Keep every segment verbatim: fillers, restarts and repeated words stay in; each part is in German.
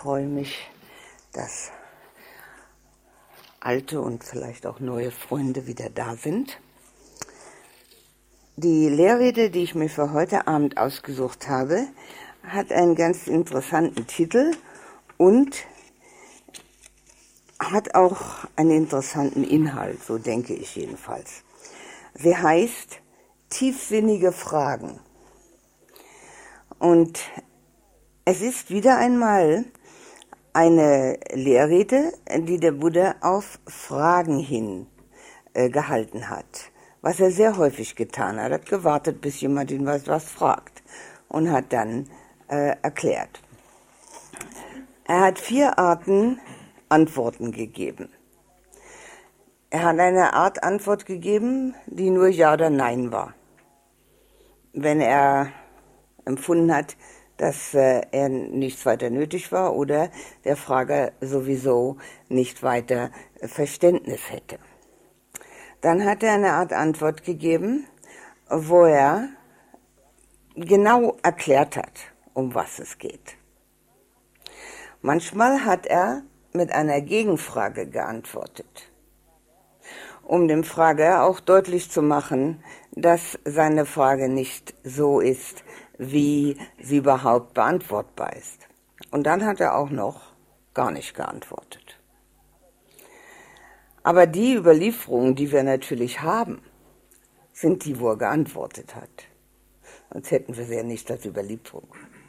freue mich, dass alte und vielleicht auch neue Freunde wieder da sind. Die Lehrrede, die ich mir für heute Abend ausgesucht habe, hat einen ganz interessanten Titel und hat auch einen interessanten Inhalt, so denke ich jedenfalls. Sie heißt Tiefsinnige Fragen. Und es ist wieder einmal eine Lehrrede, die der Buddha auf Fragen hin äh, gehalten hat, was er sehr häufig getan hat. Er hat gewartet, bis jemand ihn was, was fragt und hat dann äh, erklärt. Er hat vier Arten Antworten gegeben. Er hat eine Art Antwort gegeben, die nur Ja oder Nein war. Wenn er empfunden hat, dass äh, er nichts weiter nötig war oder der Frager sowieso nicht weiter Verständnis hätte. Dann hat er eine Art Antwort gegeben, wo er genau erklärt hat, um was es geht. Manchmal hat er mit einer Gegenfrage geantwortet, um dem Frager auch deutlich zu machen, dass seine Frage nicht so ist, wie sie überhaupt beantwortbar ist. Und dann hat er auch noch gar nicht geantwortet. Aber die Überlieferungen, die wir natürlich haben, sind die, wo er geantwortet hat. Sonst hätten wir sie ja nicht als Überlieferung.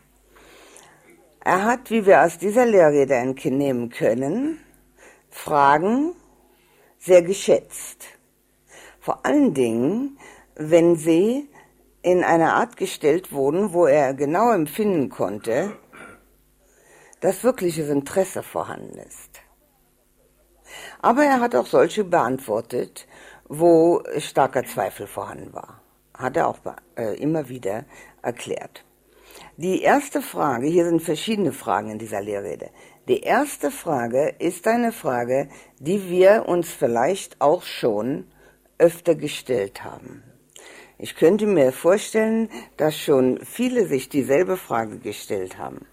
Er hat, wie wir aus dieser Lehrrede entnehmen können, Fragen sehr geschätzt. Vor allen Dingen, wenn sie in einer Art gestellt wurden, wo er genau empfinden konnte, dass wirkliches Interesse vorhanden ist. Aber er hat auch solche beantwortet, wo starker Zweifel vorhanden war. Hat er auch äh, immer wieder erklärt. Die erste Frage, hier sind verschiedene Fragen in dieser Lehrrede. Die erste Frage ist eine Frage, die wir uns vielleicht auch schon öfter gestellt haben. Ich könnte mir vorstellen, dass schon viele sich dieselbe Frage gestellt haben.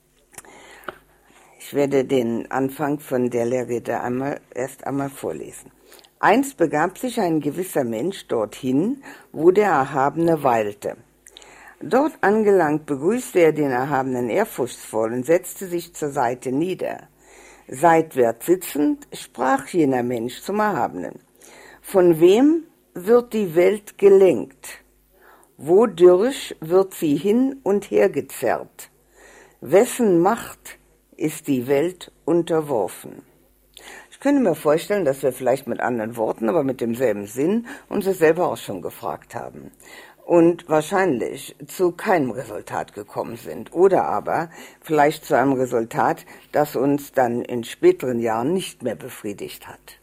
Ich werde den Anfang von der Lehrrede einmal, erst einmal vorlesen. Einst begab sich ein gewisser Mensch dorthin, wo der Erhabene weilte. Dort angelangt begrüßte er den Erhabenen ehrfurchtsvoll und setzte sich zur Seite nieder. Seitwärts sitzend sprach jener Mensch zum Erhabenen: Von wem wird die Welt gelenkt? Wodurch wird sie hin und her gezerrt? Wessen Macht ist die Welt unterworfen? Ich könnte mir vorstellen, dass wir vielleicht mit anderen Worten, aber mit demselben Sinn uns das selber auch schon gefragt haben und wahrscheinlich zu keinem Resultat gekommen sind oder aber vielleicht zu einem Resultat, das uns dann in späteren Jahren nicht mehr befriedigt hat.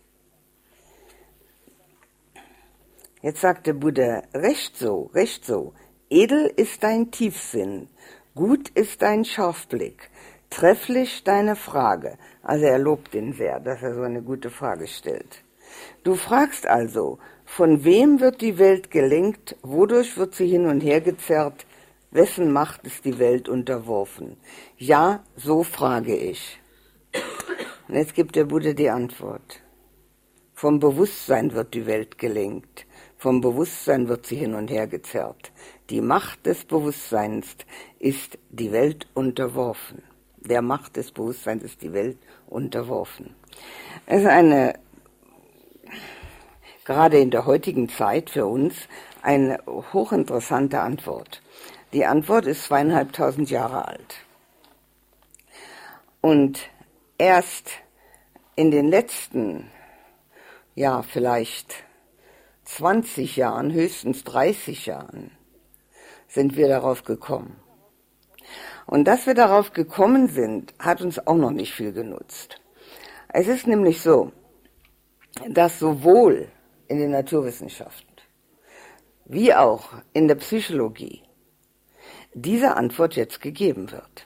Jetzt sagt der Buddha: Recht so, recht so, edel ist dein Tiefsinn, gut ist dein Scharfblick, trefflich deine Frage. Also er lobt ihn sehr, dass er so eine gute Frage stellt. Du fragst also, von wem wird die Welt gelenkt, wodurch wird sie hin und her gezerrt, wessen Macht ist die Welt unterworfen? Ja, so frage ich. Und jetzt gibt der Buddha die Antwort. Vom Bewusstsein wird die Welt gelenkt, vom Bewusstsein wird sie hin und her gezerrt. Die Macht des Bewusstseins ist die Welt unterworfen. Der Macht des Bewusstseins ist die Welt unterworfen. Es ist eine, gerade in der heutigen Zeit für uns, eine hochinteressante Antwort. Die Antwort ist zweieinhalbtausend Jahre alt. Und erst in den letzten, ja vielleicht zwanzig Jahren, höchstens dreißig Jahren, sind wir darauf gekommen. Und dass wir darauf gekommen sind, hat uns auch noch nicht viel genutzt. Es ist nämlich so, dass sowohl in den Naturwissenschaften wie auch in der Psychologie diese Antwort jetzt gegeben wird.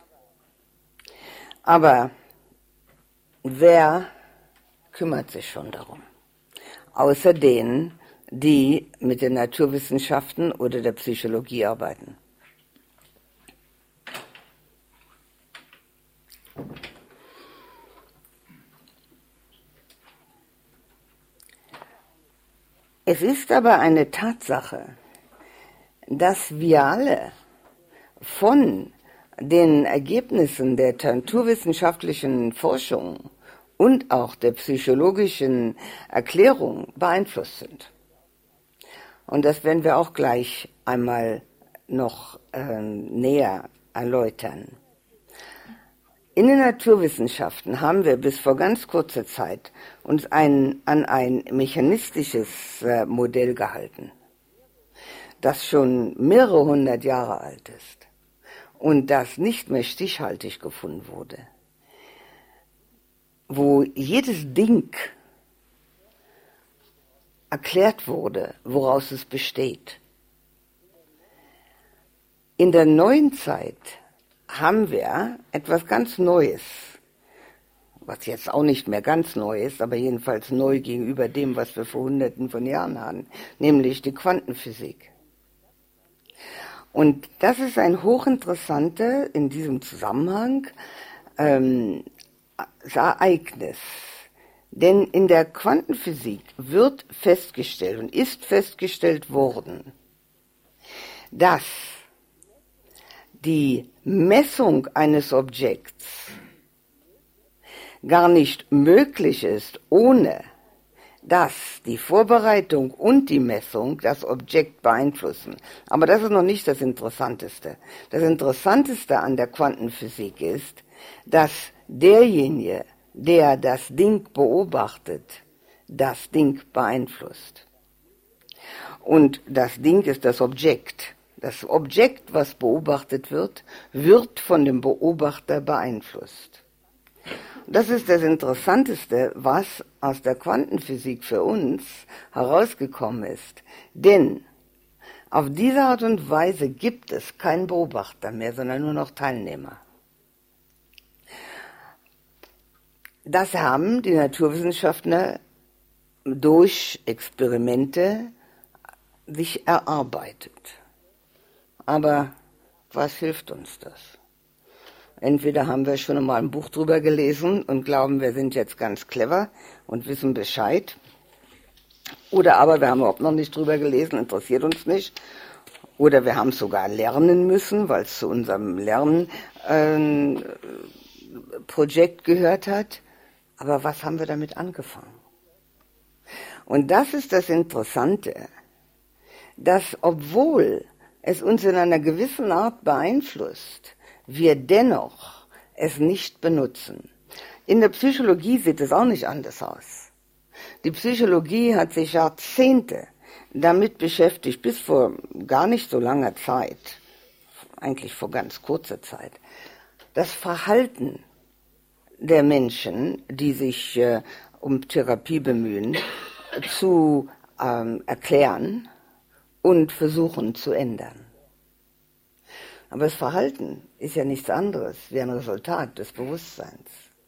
Aber wer kümmert sich schon darum? Außer denen, die mit den Naturwissenschaften oder der Psychologie arbeiten. Es ist aber eine Tatsache, dass wir alle von den Ergebnissen der naturwissenschaftlichen Forschung und auch der psychologischen Erklärung beeinflusst sind. Und das werden wir auch gleich einmal noch äh, näher erläutern. In den Naturwissenschaften haben wir bis vor ganz kurzer Zeit uns ein, an ein mechanistisches äh, Modell gehalten, das schon mehrere hundert Jahre alt ist und das nicht mehr stichhaltig gefunden wurde, wo jedes Ding erklärt wurde, woraus es besteht. In der neuen Zeit haben wir etwas ganz Neues, was jetzt auch nicht mehr ganz neu ist, aber jedenfalls neu gegenüber dem, was wir vor Hunderten von Jahren hatten, nämlich die Quantenphysik. Und das ist ein hochinteressanter, in diesem Zusammenhang, ähm, Ereignis. Denn in der Quantenphysik wird festgestellt und ist festgestellt worden, dass die Messung eines Objekts gar nicht möglich ist, ohne dass die Vorbereitung und die Messung das Objekt beeinflussen. Aber das ist noch nicht das Interessanteste. Das Interessanteste an der Quantenphysik ist, dass derjenige, der das Ding beobachtet, das Ding beeinflusst. Und das Ding ist das Objekt. Das Objekt, was beobachtet wird, wird von dem Beobachter beeinflusst. Das ist das Interessanteste, was aus der Quantenphysik für uns herausgekommen ist. Denn auf diese Art und Weise gibt es keinen Beobachter mehr, sondern nur noch Teilnehmer. Das haben die Naturwissenschaftler durch Experimente sich erarbeitet. Aber was hilft uns das? Entweder haben wir schon einmal ein Buch drüber gelesen und glauben, wir sind jetzt ganz clever und wissen Bescheid. Oder aber wir haben überhaupt noch nicht drüber gelesen, interessiert uns nicht. Oder wir haben es sogar lernen müssen, weil es zu unserem Lernprojekt äh, gehört hat. Aber was haben wir damit angefangen? Und das ist das Interessante, dass obwohl es uns in einer gewissen Art beeinflusst, wir dennoch es nicht benutzen. In der Psychologie sieht es auch nicht anders aus. Die Psychologie hat sich Jahrzehnte damit beschäftigt, bis vor gar nicht so langer Zeit, eigentlich vor ganz kurzer Zeit, das Verhalten der Menschen, die sich äh, um Therapie bemühen, zu ähm, erklären und versuchen zu ändern. Aber das Verhalten ist ja nichts anderes wie ein Resultat des Bewusstseins.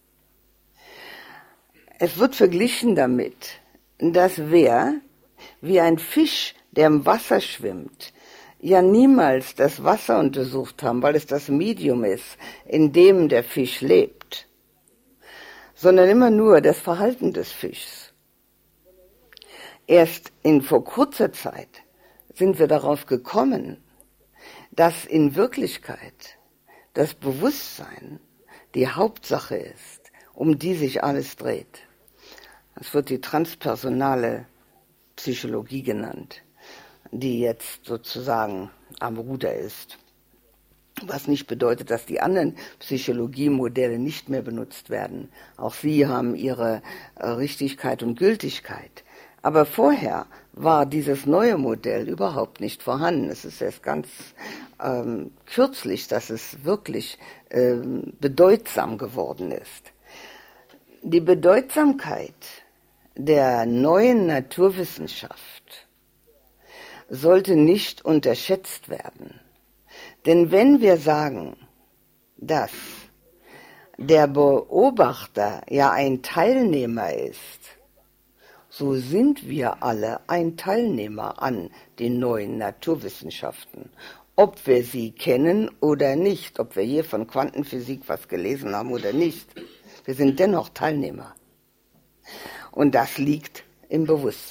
Es wird verglichen damit, dass wer, wie ein Fisch, der im Wasser schwimmt, ja niemals das Wasser untersucht haben, weil es das Medium ist, in dem der Fisch lebt, sondern immer nur das Verhalten des Fischs. Erst in vor kurzer Zeit sind wir darauf gekommen, dass in Wirklichkeit das Bewusstsein die Hauptsache ist, um die sich alles dreht. Das wird die transpersonale Psychologie genannt, die jetzt sozusagen am Ruder ist. Was nicht bedeutet, dass die anderen Psychologiemodelle nicht mehr benutzt werden. Auch sie haben ihre Richtigkeit und Gültigkeit. Aber vorher war dieses neue Modell überhaupt nicht vorhanden. Es ist erst ganz ähm, kürzlich, dass es wirklich ähm, bedeutsam geworden ist. Die Bedeutsamkeit der neuen Naturwissenschaft sollte nicht unterschätzt werden. Denn wenn wir sagen, dass der Beobachter ja ein Teilnehmer ist, so sind wir alle ein Teilnehmer an den neuen Naturwissenschaften. Ob wir sie kennen oder nicht, ob wir hier von Quantenphysik was gelesen haben oder nicht, wir sind dennoch Teilnehmer. Und das liegt im Bewusstsein.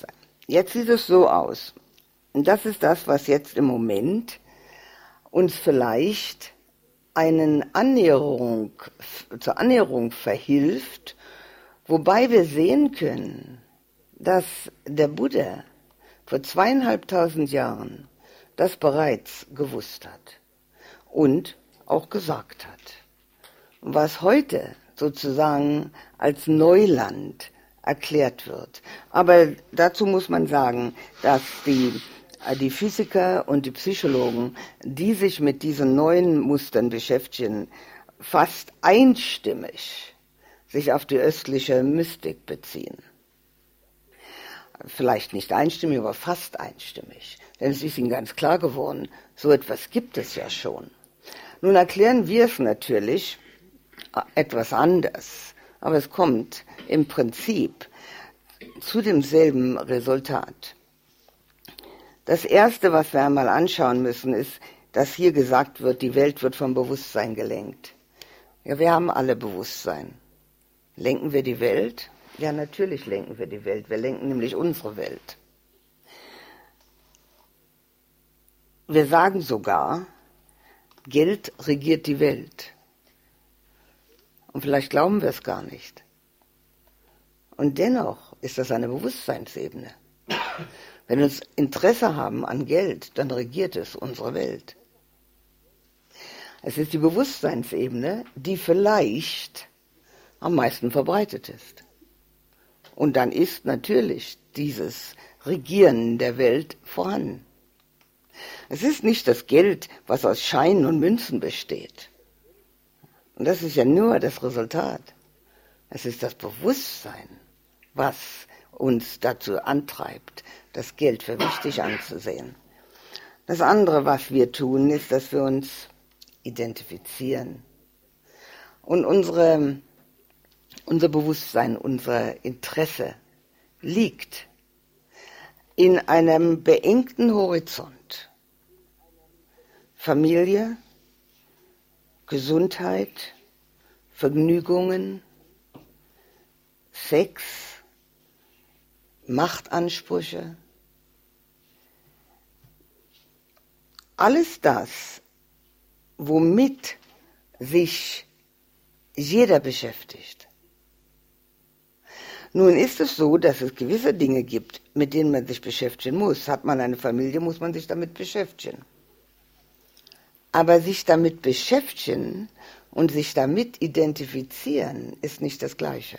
Jetzt sieht es so aus. Und das ist das, was jetzt im Moment uns vielleicht einen Annäherung, zur Annäherung verhilft, wobei wir sehen können, dass der Buddha vor zweieinhalbtausend Jahren das bereits gewusst hat und auch gesagt hat. Was heute sozusagen als Neuland erklärt wird. Aber dazu muss man sagen, dass die, die Physiker und die Psychologen, die sich mit diesen neuen Mustern beschäftigen, fast einstimmig sich auf die östliche Mystik beziehen. Vielleicht nicht einstimmig, aber fast einstimmig. Denn es ist ihnen ganz klar geworden, so etwas gibt es ja schon. Nun erklären wir es natürlich etwas anders, aber es kommt im Prinzip zu demselben Resultat. Das Erste, was wir einmal anschauen müssen, ist, dass hier gesagt wird, die Welt wird vom Bewusstsein gelenkt. Ja, wir haben alle Bewusstsein. Lenken wir die Welt? Ja, natürlich lenken wir die Welt. Wir lenken nämlich unsere Welt. Wir sagen sogar, Geld regiert die Welt. Und vielleicht glauben wir es gar nicht. Und dennoch ist das eine Bewusstseinsebene. Wenn wir uns Interesse haben an Geld, dann regiert es unsere Welt. Es ist die Bewusstseinsebene, die vielleicht am meisten verbreitet ist. Und dann ist natürlich dieses Regieren der Welt vorhanden. Es ist nicht das Geld, was aus Scheinen und Münzen besteht. Und das ist ja nur das Resultat. Es ist das Bewusstsein, was uns dazu antreibt, das Geld für wichtig anzusehen. Das andere, was wir tun, ist, dass wir uns identifizieren. Und unsere, unser Bewusstsein, unser Interesse liegt in einem beengten Horizont. Familie, Gesundheit, Vergnügungen, Sex, Machtansprüche. Alles das, womit sich jeder beschäftigt. Nun ist es so, dass es gewisse Dinge gibt, mit denen man sich beschäftigen muss. Hat man eine Familie, muss man sich damit beschäftigen. Aber sich damit beschäftigen und sich damit identifizieren, ist nicht das Gleiche.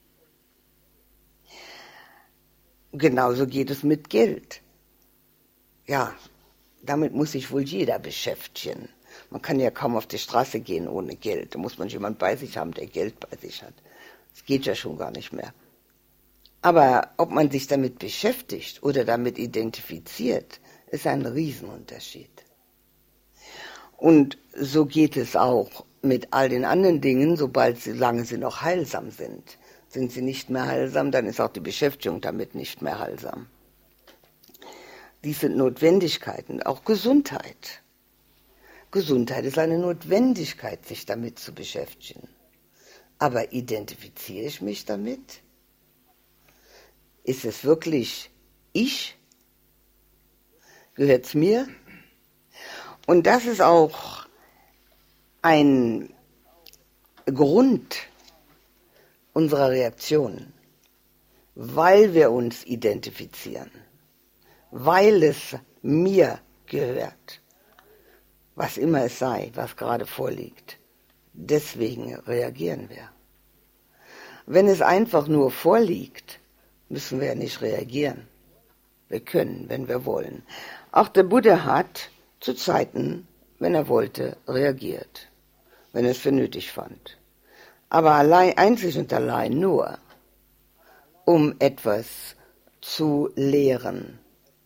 Genauso geht es mit Geld. Ja, damit muss sich wohl jeder beschäftigen. Man kann ja kaum auf die Straße gehen ohne Geld. Da muss man jemand bei sich haben, der Geld bei sich hat. Das geht ja schon gar nicht mehr. Aber ob man sich damit beschäftigt oder damit identifiziert, ist ein Riesenunterschied. Und so geht es auch mit all den anderen Dingen, sobald sie, solange sie noch heilsam sind. Sind sie nicht mehr heilsam, dann ist auch die Beschäftigung damit nicht mehr heilsam. Dies sind Notwendigkeiten, auch Gesundheit. Gesundheit ist eine Notwendigkeit, sich damit zu beschäftigen. Aber identifiziere ich mich damit? Ist es wirklich ich? Gehört es mir? Und das ist auch ein Grund unserer Reaktion, weil wir uns identifizieren, weil es mir gehört, was immer es sei, was gerade vorliegt. Deswegen reagieren wir. Wenn es einfach nur vorliegt, müssen wir ja nicht reagieren. Wir können, wenn wir wollen. Auch der Buddha hat zu Zeiten, wenn er wollte, reagiert, wenn er es für nötig fand. Aber allein, einzig und allein nur, um etwas zu lehren.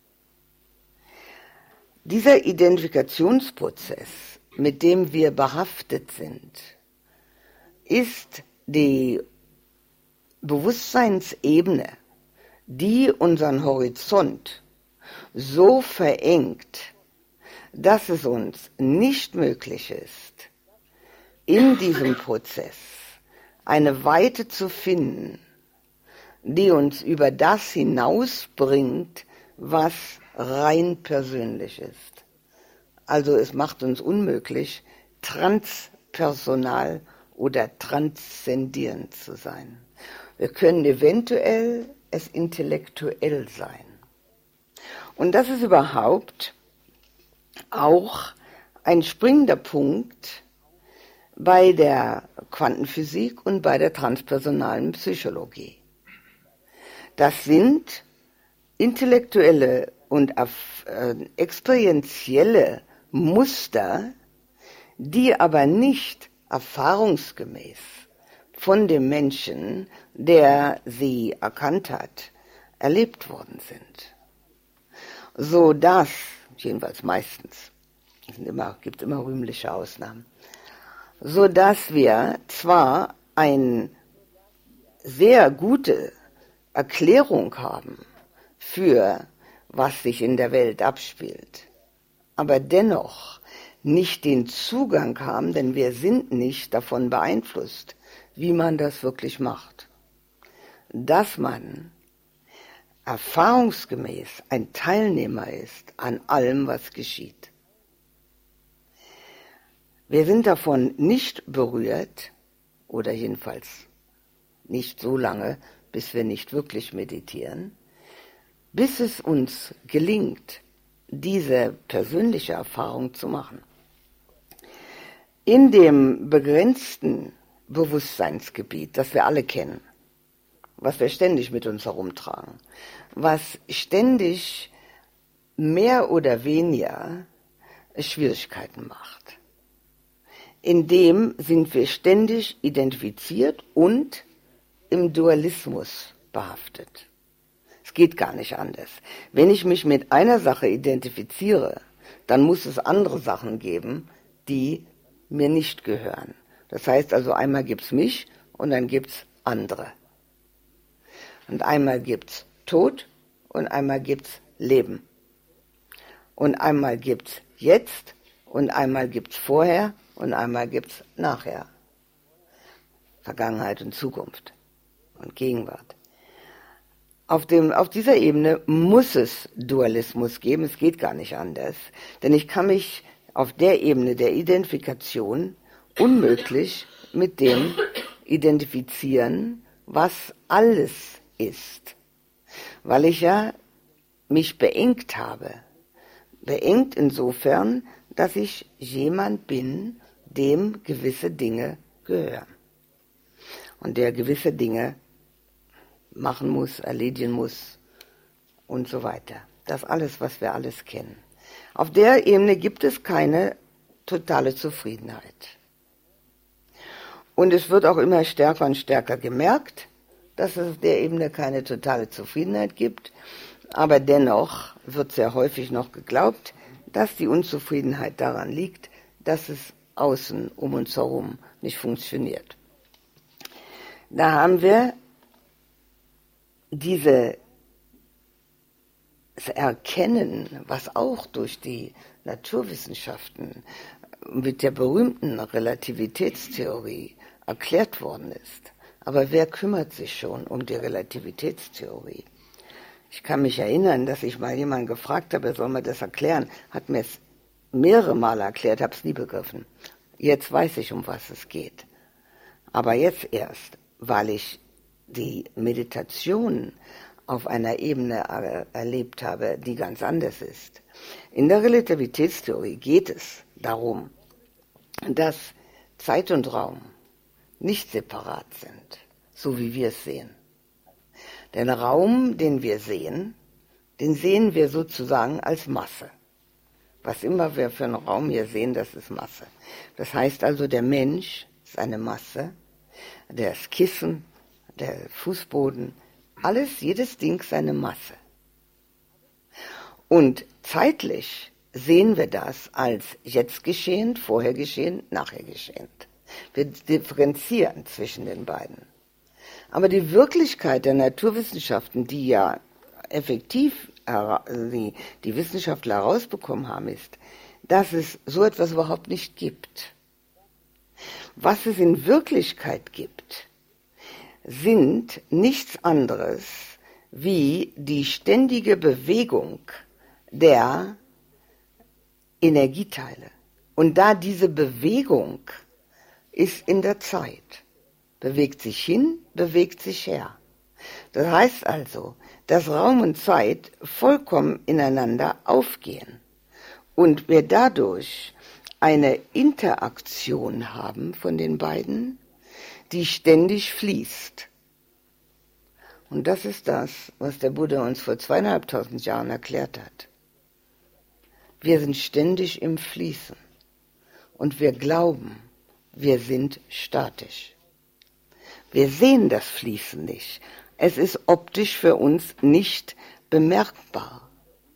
Dieser Identifikationsprozess, mit dem wir behaftet sind, ist die Bewusstseinsebene, die unseren Horizont so verengt, dass es uns nicht möglich ist, in diesem Prozess eine Weite zu finden, die uns über das hinausbringt, was rein persönlich ist. Also es macht uns unmöglich, transpersonal oder transzendierend zu sein. Wir können eventuell es intellektuell sein. Und das ist überhaupt auch ein springender Punkt bei der Quantenphysik und bei der transpersonalen Psychologie. Das sind intellektuelle und äh, experientielle Muster, die aber nicht erfahrungsgemäß von dem Menschen, der sie erkannt hat, erlebt worden sind. So dass, jedenfalls meistens, es immer, gibt immer rühmliche Ausnahmen, so dass wir zwar eine sehr gute Erklärung haben für was sich in der Welt abspielt, aber dennoch nicht den Zugang haben, denn wir sind nicht davon beeinflusst, wie man das wirklich macht. Dass man erfahrungsgemäß ein Teilnehmer ist an allem, was geschieht. Wir sind davon nicht berührt, oder jedenfalls nicht so lange, bis wir nicht wirklich meditieren, bis es uns gelingt, diese persönliche Erfahrung zu machen. In dem begrenzten Bewusstseinsgebiet, das wir alle kennen, was wir ständig mit uns herumtragen, was ständig mehr oder weniger Schwierigkeiten macht. In dem sind wir ständig identifiziert und im Dualismus behaftet. Es geht gar nicht anders. Wenn ich mich mit einer Sache identifiziere, dann muss es andere Sachen geben, die mir nicht gehören. Das heißt also, einmal gibt's mich und dann gibt's andere. Und einmal gibt's Tod und einmal gibt's Leben. Und einmal gibt's jetzt und einmal gibt's vorher und einmal gibt's nachher. Vergangenheit und Zukunft und Gegenwart. Auf, dem, auf dieser Ebene muss es Dualismus geben, es geht gar nicht anders. Denn ich kann mich auf der Ebene der Identifikation unmöglich mit dem identifizieren, was alles ist. Weil ich ja mich beengt habe. Beengt insofern, dass ich jemand bin, dem gewisse Dinge gehören. Und der gewisse Dinge machen muss, erledigen muss und so weiter. Das alles, was wir alles kennen. Auf der Ebene gibt es keine totale Zufriedenheit. Und es wird auch immer stärker und stärker gemerkt, dass es auf der Ebene keine totale Zufriedenheit gibt. Aber dennoch wird sehr häufig noch geglaubt, dass die Unzufriedenheit daran liegt, dass es außen um uns herum nicht funktioniert. Da haben wir dieses Erkennen, was auch durch die Naturwissenschaften mit der berühmten Relativitätstheorie erklärt worden ist. Aber wer kümmert sich schon um die Relativitätstheorie? Ich kann mich erinnern, dass ich mal jemanden gefragt habe, soll mir das erklären, hat mir es mehrere Male erklärt, habe es nie begriffen. Jetzt weiß ich, um was es geht. Aber jetzt erst, weil ich die Meditation auf einer Ebene er- erlebt habe, die ganz anders ist. In der Relativitätstheorie geht es darum, dass Zeit und Raum nicht separat sind, so wie wir es sehen. Den Raum, den wir sehen, den sehen wir sozusagen als Masse. Was immer wir für einen Raum hier sehen, das ist Masse. Das heißt also, der Mensch ist eine Masse, das Kissen, der Fußboden, alles, jedes Ding ist eine Masse. Und zeitlich sehen wir das als jetzt geschehend, vorher geschehend, nachher geschehend. Wir differenzieren zwischen den beiden. Aber die Wirklichkeit der Naturwissenschaften, die ja effektiv die, die Wissenschaftler herausbekommen haben, ist, dass es so etwas überhaupt nicht gibt. Was es in Wirklichkeit gibt, sind nichts anderes wie die ständige Bewegung der Energieteile. Und da diese Bewegung ist in der Zeit, bewegt sich hin, bewegt sich her. Das heißt also, dass Raum und Zeit vollkommen ineinander aufgehen und wir dadurch eine Interaktion haben von den beiden, die ständig fließt. Und das ist das, was der Buddha uns vor zweieinhalbtausend Jahren erklärt hat. Wir sind ständig im Fließen und wir glauben, wir sind statisch. Wir sehen das Fließen nicht. Es ist optisch für uns nicht bemerkbar.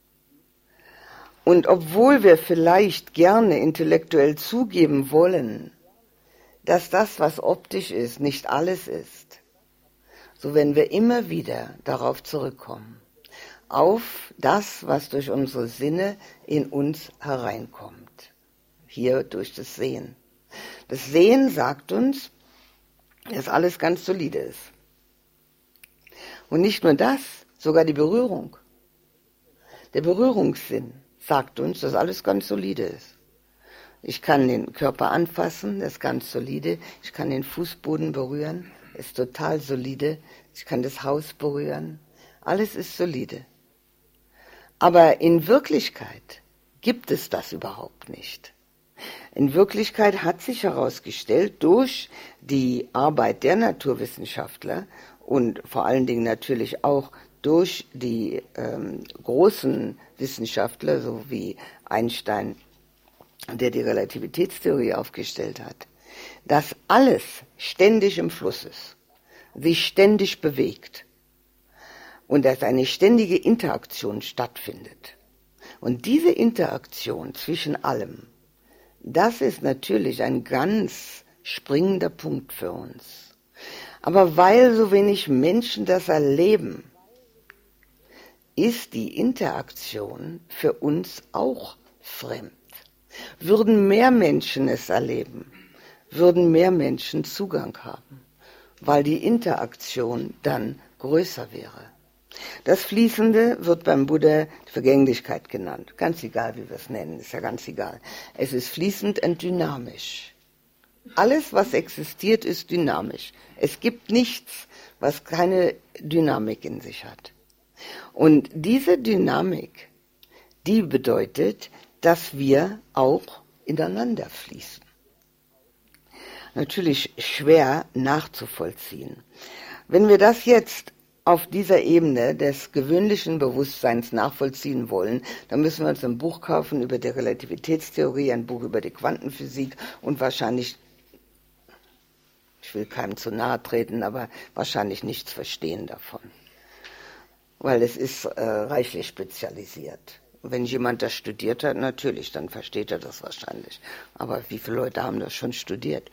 Und obwohl wir vielleicht gerne intellektuell zugeben wollen, dass das, was optisch ist, nicht alles ist, so werden wir immer wieder darauf zurückkommen, auf das, was durch unsere Sinne in uns hereinkommt, hier durch das Sehen. Das Sehen sagt uns, dass alles ganz solide ist. Und nicht nur das, sogar die Berührung. Der Berührungssinn sagt uns, dass alles ganz solide ist. Ich kann den Körper anfassen, das ist ganz solide. Ich kann den Fußboden berühren, ist total solide. Ich kann das Haus berühren, alles ist solide. Aber in Wirklichkeit gibt es das überhaupt nicht. In Wirklichkeit hat sich herausgestellt, durch die Arbeit der Naturwissenschaftler und vor allen Dingen natürlich auch durch die ähm, großen Wissenschaftler, so wie Einstein, der die Relativitätstheorie aufgestellt hat, dass alles ständig im Fluss ist, sich ständig bewegt und dass eine ständige Interaktion stattfindet. Und diese Interaktion zwischen allem, das ist natürlich ein ganz springender Punkt für uns. Aber weil so wenig Menschen das erleben, ist die Interaktion für uns auch fremd. Würden mehr Menschen es erleben, würden mehr Menschen Zugang haben, weil die Interaktion dann größer wäre. Das Fließende wird beim Buddha Vergänglichkeit genannt. Ganz egal, wie wir es nennen, ist ja ganz egal. Es ist fließend und dynamisch. Alles, was existiert, ist dynamisch. Es gibt nichts, was keine Dynamik in sich hat. Und diese Dynamik, die bedeutet, dass wir auch ineinander fließen. Natürlich schwer nachzuvollziehen. Wenn wir das jetzt auf dieser Ebene des gewöhnlichen Bewusstseins nachvollziehen wollen, dann müssen wir uns ein Buch kaufen über die Relativitätstheorie, ein Buch über die Quantenphysik und wahrscheinlich, ich will keinem zu nahe treten, aber wahrscheinlich nichts verstehen davon. Weil es ist äh, reichlich spezialisiert. Wenn jemand das studiert hat, natürlich, dann versteht er das wahrscheinlich. Aber wie viele Leute haben das schon studiert?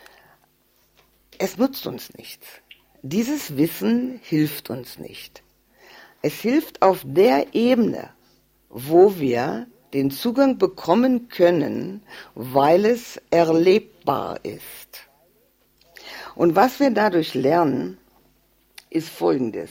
Es nutzt uns nichts. Dieses Wissen hilft uns nicht. Es hilft auf der Ebene, wo wir den Zugang bekommen können, weil es erlebbar ist. Und was wir dadurch lernen, ist Folgendes.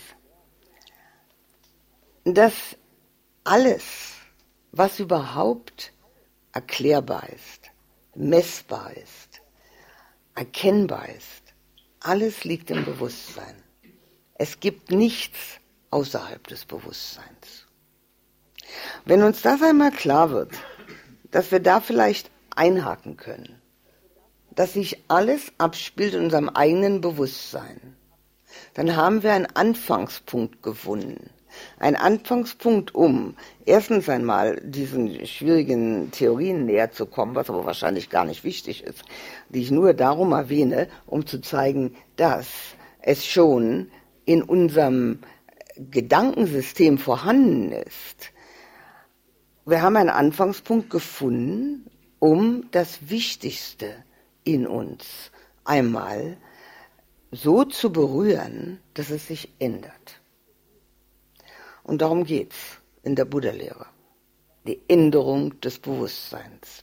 Dass alles, was überhaupt erklärbar ist, messbar ist, erkennbar ist, alles liegt im Bewusstsein. Es gibt nichts außerhalb des Bewusstseins. Wenn uns das einmal klar wird, dass wir da vielleicht einhaken können, dass sich alles abspielt in unserem eigenen Bewusstsein, dann haben wir einen Anfangspunkt gefunden. Ein Anfangspunkt, um erstens einmal diesen schwierigen Theorien näher zu kommen, was aber wahrscheinlich gar nicht wichtig ist, die ich nur darum erwähne, um zu zeigen, dass es schon in unserem Gedankensystem vorhanden ist. Wir haben einen Anfangspunkt gefunden, um das Wichtigste in uns einmal so zu berühren, dass es sich ändert. Und darum geht's in der Buddha-Lehre. Die Änderung des Bewusstseins.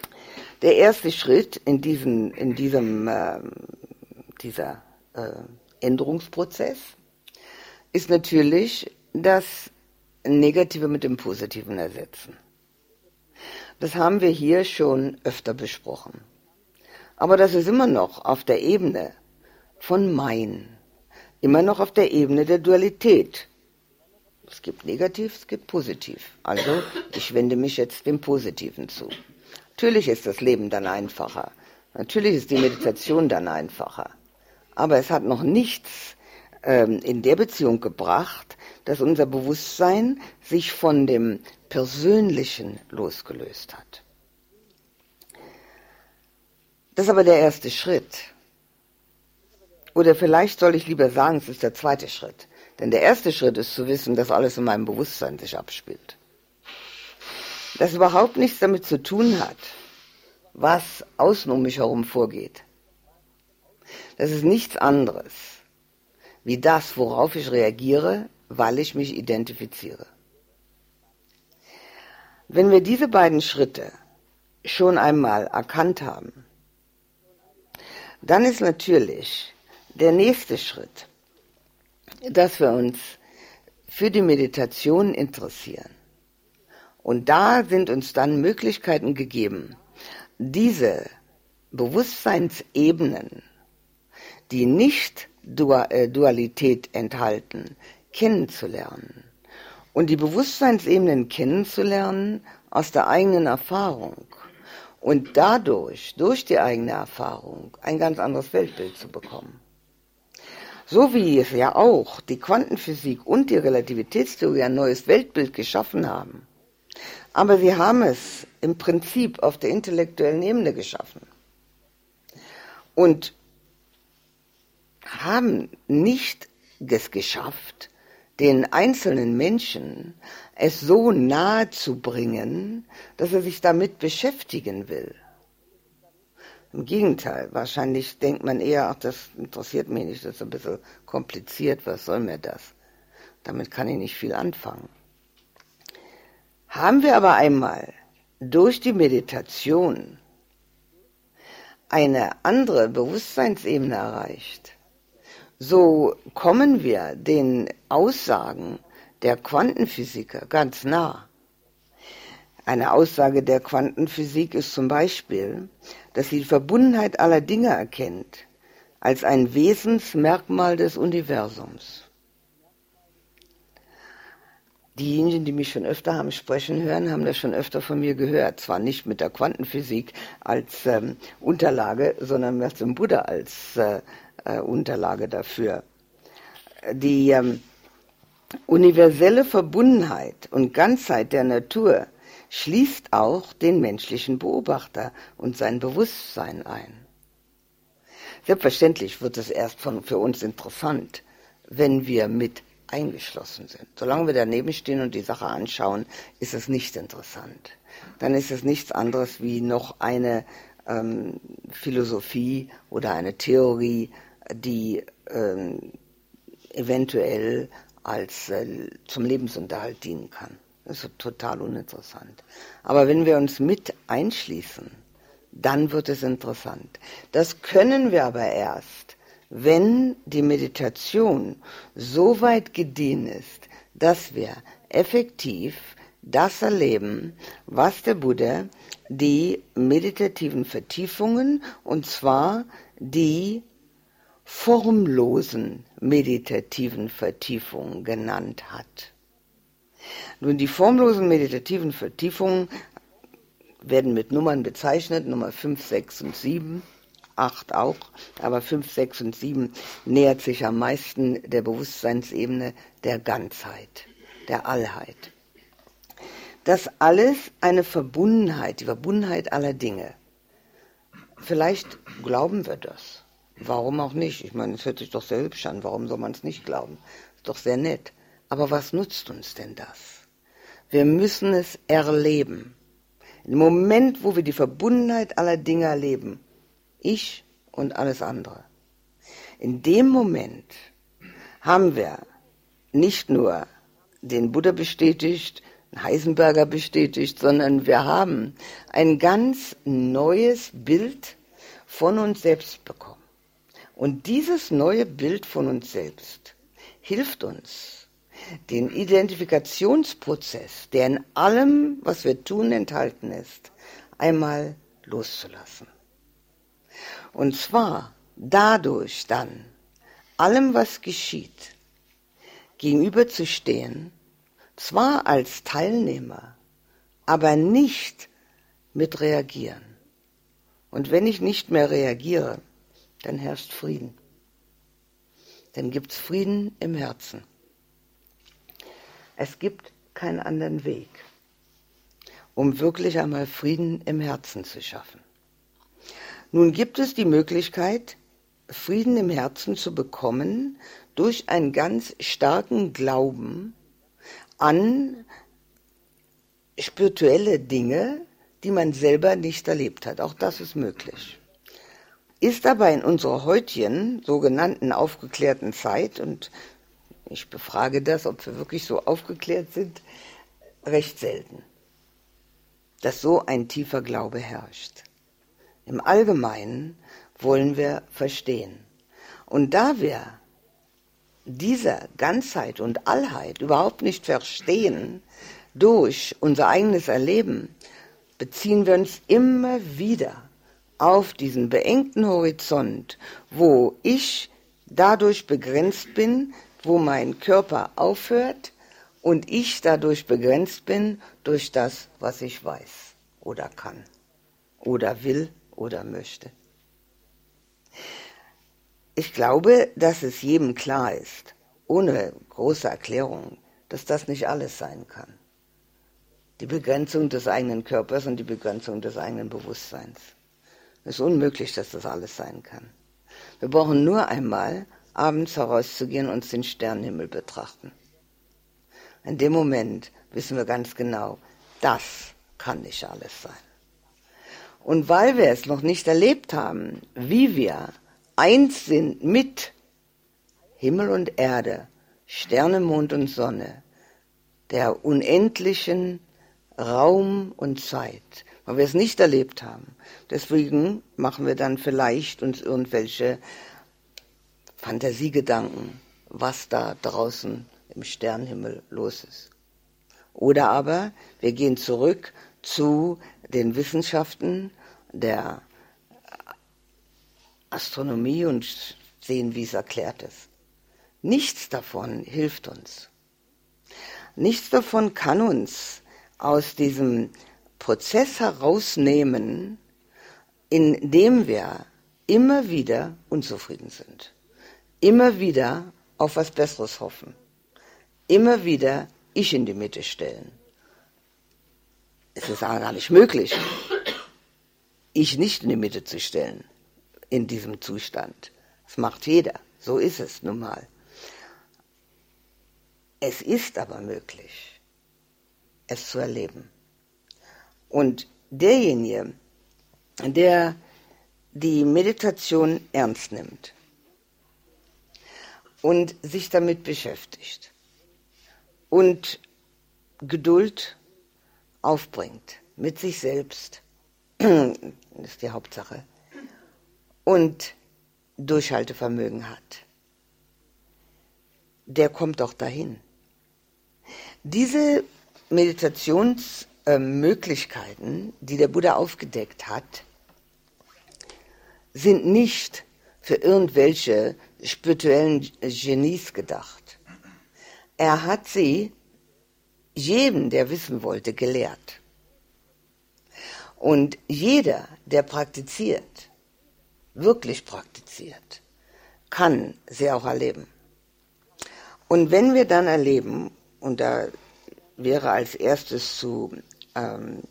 Der erste Schritt in, diesen, in diesem, äh, dieser äh, Änderungsprozess ist natürlich das Negative mit dem Positiven ersetzen. Das haben wir hier schon öfter besprochen. Aber das ist immer noch auf der Ebene von Mein, immer noch auf der Ebene der Dualität. Es gibt Negativ, es gibt Positiv. Also ich wende mich jetzt dem Positiven zu. Natürlich ist das Leben dann einfacher. Natürlich ist die Meditation dann einfacher. Aber es hat noch nichts ähm, in der Beziehung gebracht, dass unser Bewusstsein sich von dem Persönlichen losgelöst hat. Das ist aber der erste Schritt. Oder vielleicht soll ich lieber sagen, es ist der zweite Schritt. Denn der erste Schritt ist zu wissen, dass alles in meinem Bewusstsein sich abspielt. Das überhaupt nichts damit zu tun hat, was außen um mich herum vorgeht. Das ist nichts anderes wie das, worauf ich reagiere, weil ich mich identifiziere. Wenn wir diese beiden Schritte schon einmal erkannt haben, dann ist natürlich der nächste Schritt, dass wir uns für die Meditation interessieren. Und da sind uns dann Möglichkeiten gegeben, diese Bewusstseinsebenen, die nicht Dualität enthalten, kennenzulernen. Und die Bewusstseinsebenen kennenzulernen aus der eigenen Erfahrung. Und dadurch, durch die eigene Erfahrung, ein ganz anderes Weltbild zu bekommen. So wie es ja auch die Quantenphysik und die Relativitätstheorie ein neues Weltbild geschaffen haben. Aber sie haben es im Prinzip auf der intellektuellen Ebene geschaffen. Und haben nicht es geschafft, den einzelnen Menschen es so nahe zu bringen, dass er sich damit beschäftigen will. Im Gegenteil, wahrscheinlich denkt man eher, ach, das interessiert mich nicht, das ist ein bisschen kompliziert, was soll mir das? Damit kann ich nicht viel anfangen. Haben wir aber einmal durch die Meditation eine andere Bewusstseinsebene erreicht, so kommen wir den Aussagen der Quantenphysiker ganz nah. Eine Aussage der Quantenphysik ist zum Beispiel, dass sie die Verbundenheit aller Dinge erkennt als ein Wesensmerkmal des Universums. Diejenigen, die mich schon öfter haben sprechen hören, haben das schon öfter von mir gehört. Zwar nicht mit der Quantenphysik als ähm, Unterlage, sondern mit dem Buddha als äh, äh, Unterlage dafür. Die ähm, universelle Verbundenheit und Ganzheit der Natur schließt auch den menschlichen Beobachter und sein Bewusstsein ein. Selbstverständlich wird es erst von, für uns interessant, wenn wir mit eingeschlossen sind. Solange wir daneben stehen und die Sache anschauen, ist es nicht interessant. Dann ist es nichts anderes wie noch eine ähm, Philosophie oder eine Theorie, die ähm, eventuell als äh, zum Lebensunterhalt dienen kann. Das ist total uninteressant. Aber wenn wir uns mit einschließen, dann wird es interessant. Das können wir aber erst, wenn die Meditation so weit gediehen ist, dass wir effektiv das erleben, was der Buddha die meditativen Vertiefungen, und zwar die formlosen meditativen Vertiefungen genannt hat. Nun, die formlosen meditativen Vertiefungen werden mit Nummern bezeichnet, Nummer fünf, sechs und sieben, acht auch, aber fünf, sechs und sieben nähert sich am meisten der Bewusstseinsebene der Ganzheit, der Allheit. Das alles eine Verbundenheit, die Verbundenheit aller Dinge. Vielleicht glauben wir das. Warum auch nicht? Ich meine, es hört sich doch sehr hübsch an. Warum soll man es nicht glauben? Ist doch sehr nett. Aber was nutzt uns denn das? Wir müssen es erleben. Im Moment, wo wir die Verbundenheit aller Dinge erleben, ich und alles andere, in dem Moment haben wir nicht nur den Buddha bestätigt, Heisenberger bestätigt, sondern wir haben ein ganz neues Bild von uns selbst bekommen. Und dieses neue Bild von uns selbst hilft uns, den Identifikationsprozess, der in allem, was wir tun, enthalten ist, einmal loszulassen. Und zwar dadurch dann, allem, was geschieht, gegenüberzustehen, zwar als Teilnehmer, aber nicht mit reagieren. Und wenn ich nicht mehr reagiere, dann herrscht Frieden. Dann gibt es Frieden im Herzen. Es gibt keinen anderen Weg, um wirklich einmal Frieden im Herzen zu schaffen. Nun gibt es die Möglichkeit, Frieden im Herzen zu bekommen durch einen ganz starken Glauben an spirituelle Dinge, die man selber nicht erlebt hat. Auch das ist möglich. Ist aber in unserer heutigen sogenannten aufgeklärten Zeit, und ich befrage das, ob wir wirklich so aufgeklärt sind, recht selten, dass so ein tiefer Glaube herrscht. Im Allgemeinen wollen wir verstehen. Und da wir diese Ganzheit und Allheit überhaupt nicht verstehen durch unser eigenes Erleben, beziehen wir uns immer wieder auf diesen beengten Horizont, wo ich dadurch begrenzt bin, wo mein Körper aufhört und ich dadurch begrenzt bin durch das, was ich weiß oder kann oder will oder möchte. Ich glaube, dass es jedem klar ist, ohne große Erklärung, dass das nicht alles sein kann. Die Begrenzung des eigenen Körpers und die Begrenzung des eigenen Bewusstseins. Es ist unmöglich, dass das alles sein kann. Wir brauchen nur einmal abends herauszugehen und uns den Sternenhimmel betrachten. In dem Moment wissen wir ganz genau, das kann nicht alles sein. Und weil wir es noch nicht erlebt haben, wie wir eins sind mit Himmel und Erde, Sterne, Mond und Sonne, der unendlichen Raum und Zeit, weil wir es nicht erlebt haben. Deswegen machen wir dann vielleicht uns irgendwelche Fantasiegedanken, was da draußen im Sternenhimmel los ist. Oder aber wir gehen zurück zu den Wissenschaften der Astronomie und sehen, wie es erklärt ist. Nichts davon hilft uns. Nichts davon kann uns aus diesem Prozess herausnehmen, in dem wir immer wieder unzufrieden sind, immer wieder auf was Besseres hoffen, immer wieder ich in die Mitte stellen. Es ist aber gar nicht möglich, ich nicht in die Mitte zu stellen in diesem Zustand. Das macht jeder, so ist es nun mal. Es ist aber möglich, es zu erleben. Und derjenige, der die Meditation ernst nimmt und sich damit beschäftigt und Geduld aufbringt mit sich selbst, das ist die Hauptsache, und Durchhaltevermögen hat, der kommt doch dahin. Diese Meditationsmöglichkeiten, die der Buddha aufgedeckt hat, sind nicht für irgendwelche spirituellen Genies gedacht. Er hat sie jedem, der wissen wollte, gelehrt. Und jeder, der praktiziert, wirklich praktiziert, kann sie auch erleben. Und wenn wir dann erleben, und da wäre als erstes zu ähm,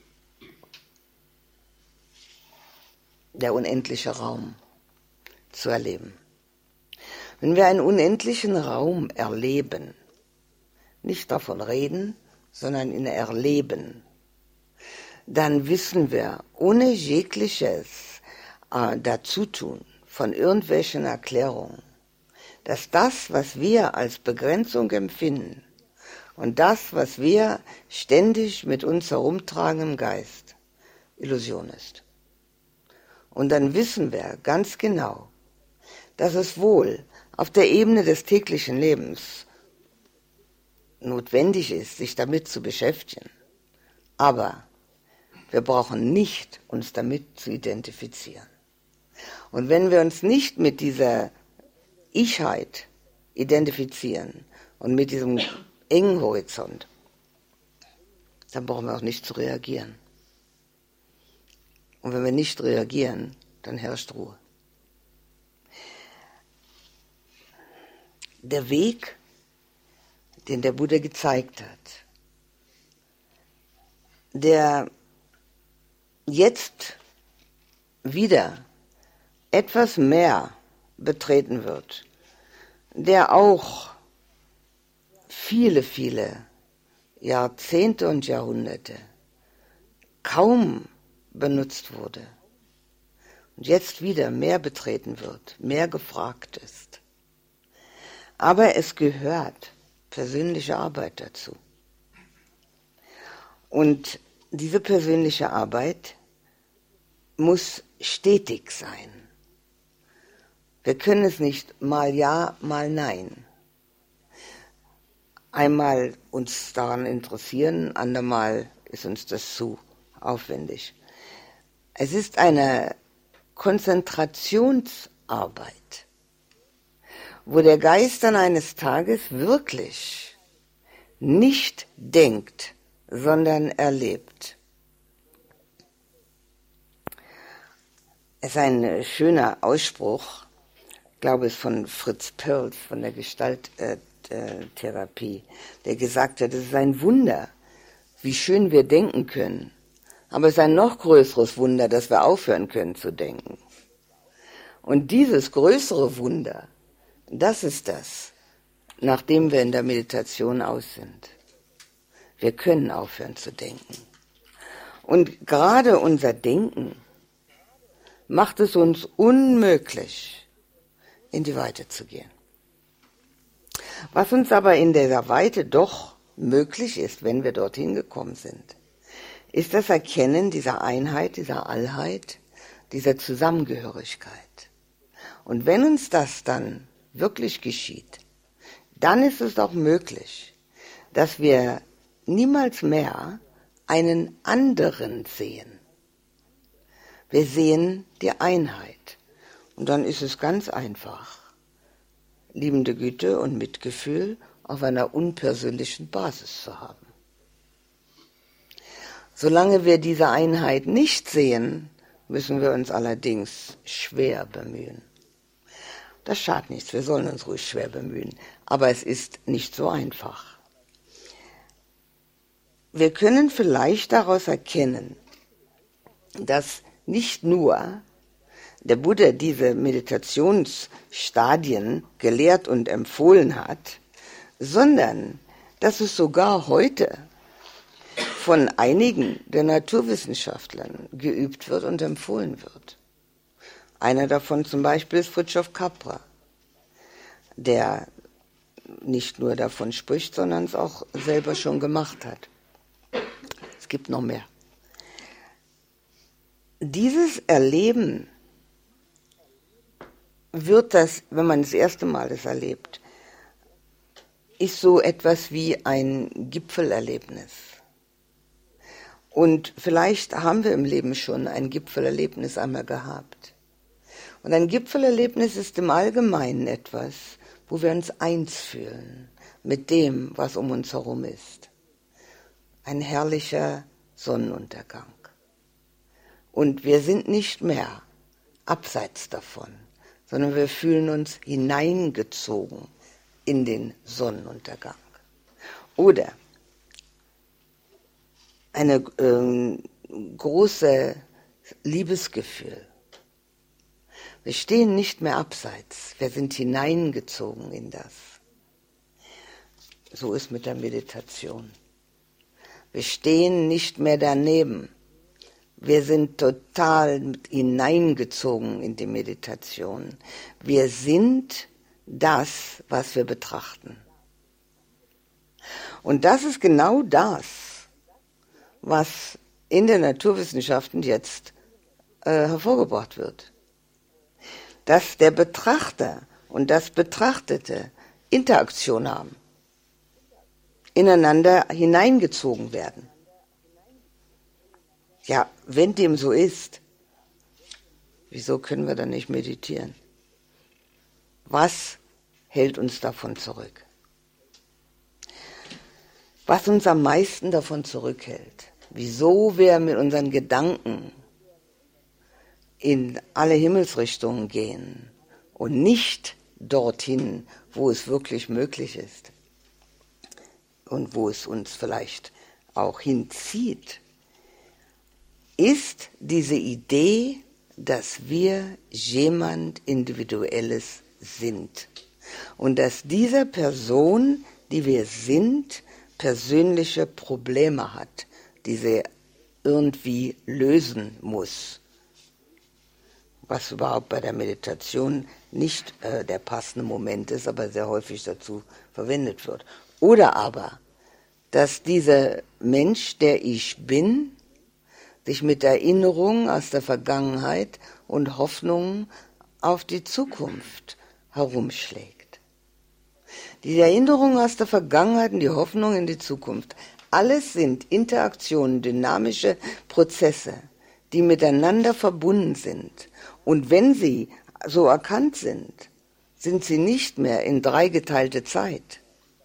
der unendliche Raum zu erleben. Wenn wir einen unendlichen Raum erleben, nicht davon reden, sondern ihn erleben, dann wissen wir ohne jegliches äh, Dazutun von irgendwelchen Erklärungen, dass das, was wir als Begrenzung empfinden und das, was wir ständig mit uns herumtragen im Geist, Illusion ist. Und dann wissen wir ganz genau, dass es wohl auf der Ebene des täglichen Lebens notwendig ist, sich damit zu beschäftigen. Aber wir brauchen nicht, uns damit zu identifizieren. Und wenn wir uns nicht mit dieser Ichheit identifizieren und mit diesem engen Horizont, dann brauchen wir auch nicht zu reagieren. Und wenn wir nicht reagieren, dann herrscht Ruhe. Der Weg, den der Buddha gezeigt hat, der jetzt wieder etwas mehr betreten wird, der auch viele, viele Jahrzehnte und Jahrhunderte kaum benutzt wurde und jetzt wieder mehr betreten wird, mehr gefragt ist. Aber es gehört persönliche Arbeit dazu. Und diese persönliche Arbeit muss stetig sein. Wir können es nicht mal ja, mal nein. Einmal uns daran interessieren, andermal ist uns das zu aufwendig. Es ist eine Konzentrationsarbeit, wo der Geist dann eines Tages wirklich nicht denkt, sondern erlebt. Es ist ein schöner Ausspruch, ich glaube es ist von Fritz Perls, von der Gestalttherapie, der gesagt hat, es ist ein Wunder, wie schön wir denken können. Aber es ist ein noch größeres Wunder, dass wir aufhören können zu denken. Und dieses größere Wunder, das ist das, nachdem wir in der Meditation aus sind. Wir können aufhören zu denken. Und gerade unser Denken macht es uns unmöglich, in die Weite zu gehen. Was uns aber in dieser Weite doch möglich ist, wenn wir dorthin gekommen sind, ist das Erkennen dieser Einheit, dieser Allheit, dieser Zusammengehörigkeit. Und wenn uns das dann wirklich geschieht, dann ist es auch möglich, dass wir niemals mehr einen anderen sehen. Wir sehen die Einheit. Und dann ist es ganz einfach, liebende Güte und Mitgefühl auf einer unpersönlichen Basis zu haben. Solange wir diese Einheit nicht sehen, müssen wir uns allerdings schwer bemühen. Das schadet nichts, wir sollen uns ruhig schwer bemühen, aber es ist nicht so einfach. Wir können vielleicht daraus erkennen, dass nicht nur der Buddha diese Meditationsstadien gelehrt und empfohlen hat, sondern dass es sogar heute von einigen der Naturwissenschaftlern geübt wird und empfohlen wird. Einer davon zum Beispiel ist Fritjof Capra, der nicht nur davon spricht, sondern es auch selber schon gemacht hat. Es gibt noch mehr. Dieses Erleben wird das, wenn man das erste Mal das erlebt, ist so etwas wie ein Gipfelerlebnis. Und vielleicht haben wir im Leben schon ein Gipfelerlebnis einmal gehabt. Und ein Gipfelerlebnis ist im Allgemeinen etwas, wo wir uns eins fühlen mit dem, was um uns herum ist. Ein herrlicher Sonnenuntergang. Und wir sind nicht mehr abseits davon, sondern wir fühlen uns hineingezogen in den Sonnenuntergang. Oder eine äh, große Liebesgefühl. Wir stehen nicht mehr abseits, wir sind hineingezogen in das. So ist mit der Meditation. Wir stehen nicht mehr daneben. Wir sind total hineingezogen in die Meditation. Wir sind das, was wir betrachten. Und das ist genau das, was in den Naturwissenschaften jetzt äh, hervorgebracht wird. dass der Betrachter und das Betrachtete Interaktion haben, ineinander hineingezogen werden. Ja, wenn dem so ist, wieso können wir dann nicht meditieren? Was hält uns davon zurück? Was uns am meisten davon zurückhält, wieso wir mit unseren Gedanken in alle Himmelsrichtungen gehen und nicht dorthin, wo es wirklich möglich ist und wo es uns vielleicht auch hinzieht, ist diese Idee, dass wir jemand Individuelles sind und dass diese Person, die wir sind, persönliche Probleme hat, die sie irgendwie lösen muss. Was überhaupt bei der Meditation nicht äh, der passende Moment ist, aber sehr häufig dazu verwendet wird. Oder aber, dass dieser Mensch, der ich bin, sich mit Erinnerungen aus der Vergangenheit und Hoffnungen auf die Zukunft herumschlägt. Die Erinnerungen aus der Vergangenheit und die Hoffnung in die Zukunft, alles sind Interaktionen, dynamische Prozesse, die miteinander verbunden sind. Und wenn sie so erkannt sind, sind sie nicht mehr in dreigeteilte Zeit.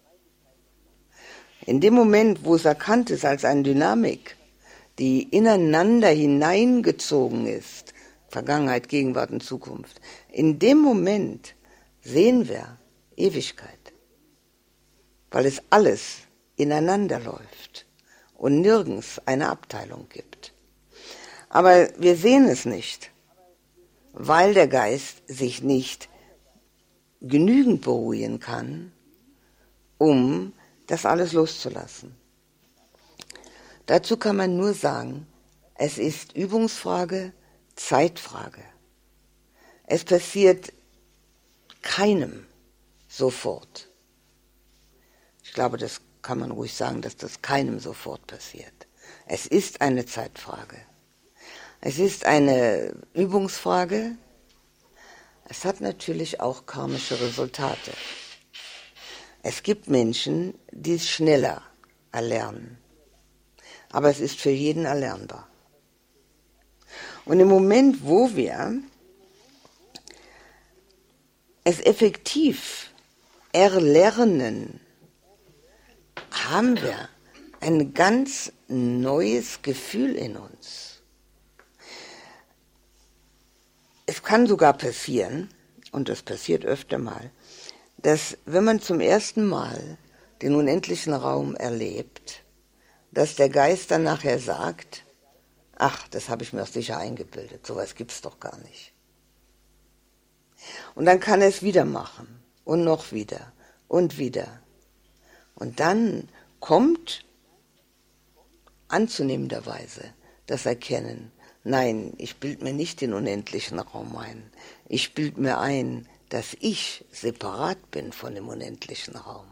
In dem Moment, wo es erkannt ist als eine Dynamik, die ineinander hineingezogen ist, Vergangenheit, Gegenwart und Zukunft, in dem Moment sehen wir Ewigkeit, weil es alles ineinander läuft und nirgends eine Abteilung gibt. Aber wir sehen es nicht, weil der Geist sich nicht genügend beruhigen kann, um das alles loszulassen. Dazu kann man nur sagen, es ist Übungsfrage, Zeitfrage. Es passiert keinem sofort. Ich glaube, das kann man ruhig sagen, dass das keinem sofort passiert. Es ist eine Zeitfrage. Es ist eine Übungsfrage. Es hat natürlich auch karmische Resultate. Es gibt Menschen, die es schneller erlernen. Aber es ist für jeden erlernbar. Und im Moment, wo wir es effektiv erlernen, haben wir ein ganz neues Gefühl in uns. Es kann sogar passieren, und das passiert öfter mal, dass wenn man zum ersten Mal den unendlichen Raum erlebt, dass der Geist dann nachher sagt, ach, das habe ich mir auch sicher eingebildet, sowas gibt's doch gar nicht. Und dann kann er es wieder machen und noch wieder und wieder. Und dann kommt anzunehmenderweise das Erkennen, nein, ich bilde mir nicht den unendlichen Raum ein. Ich bilde mir ein, dass ich separat bin von dem unendlichen Raum.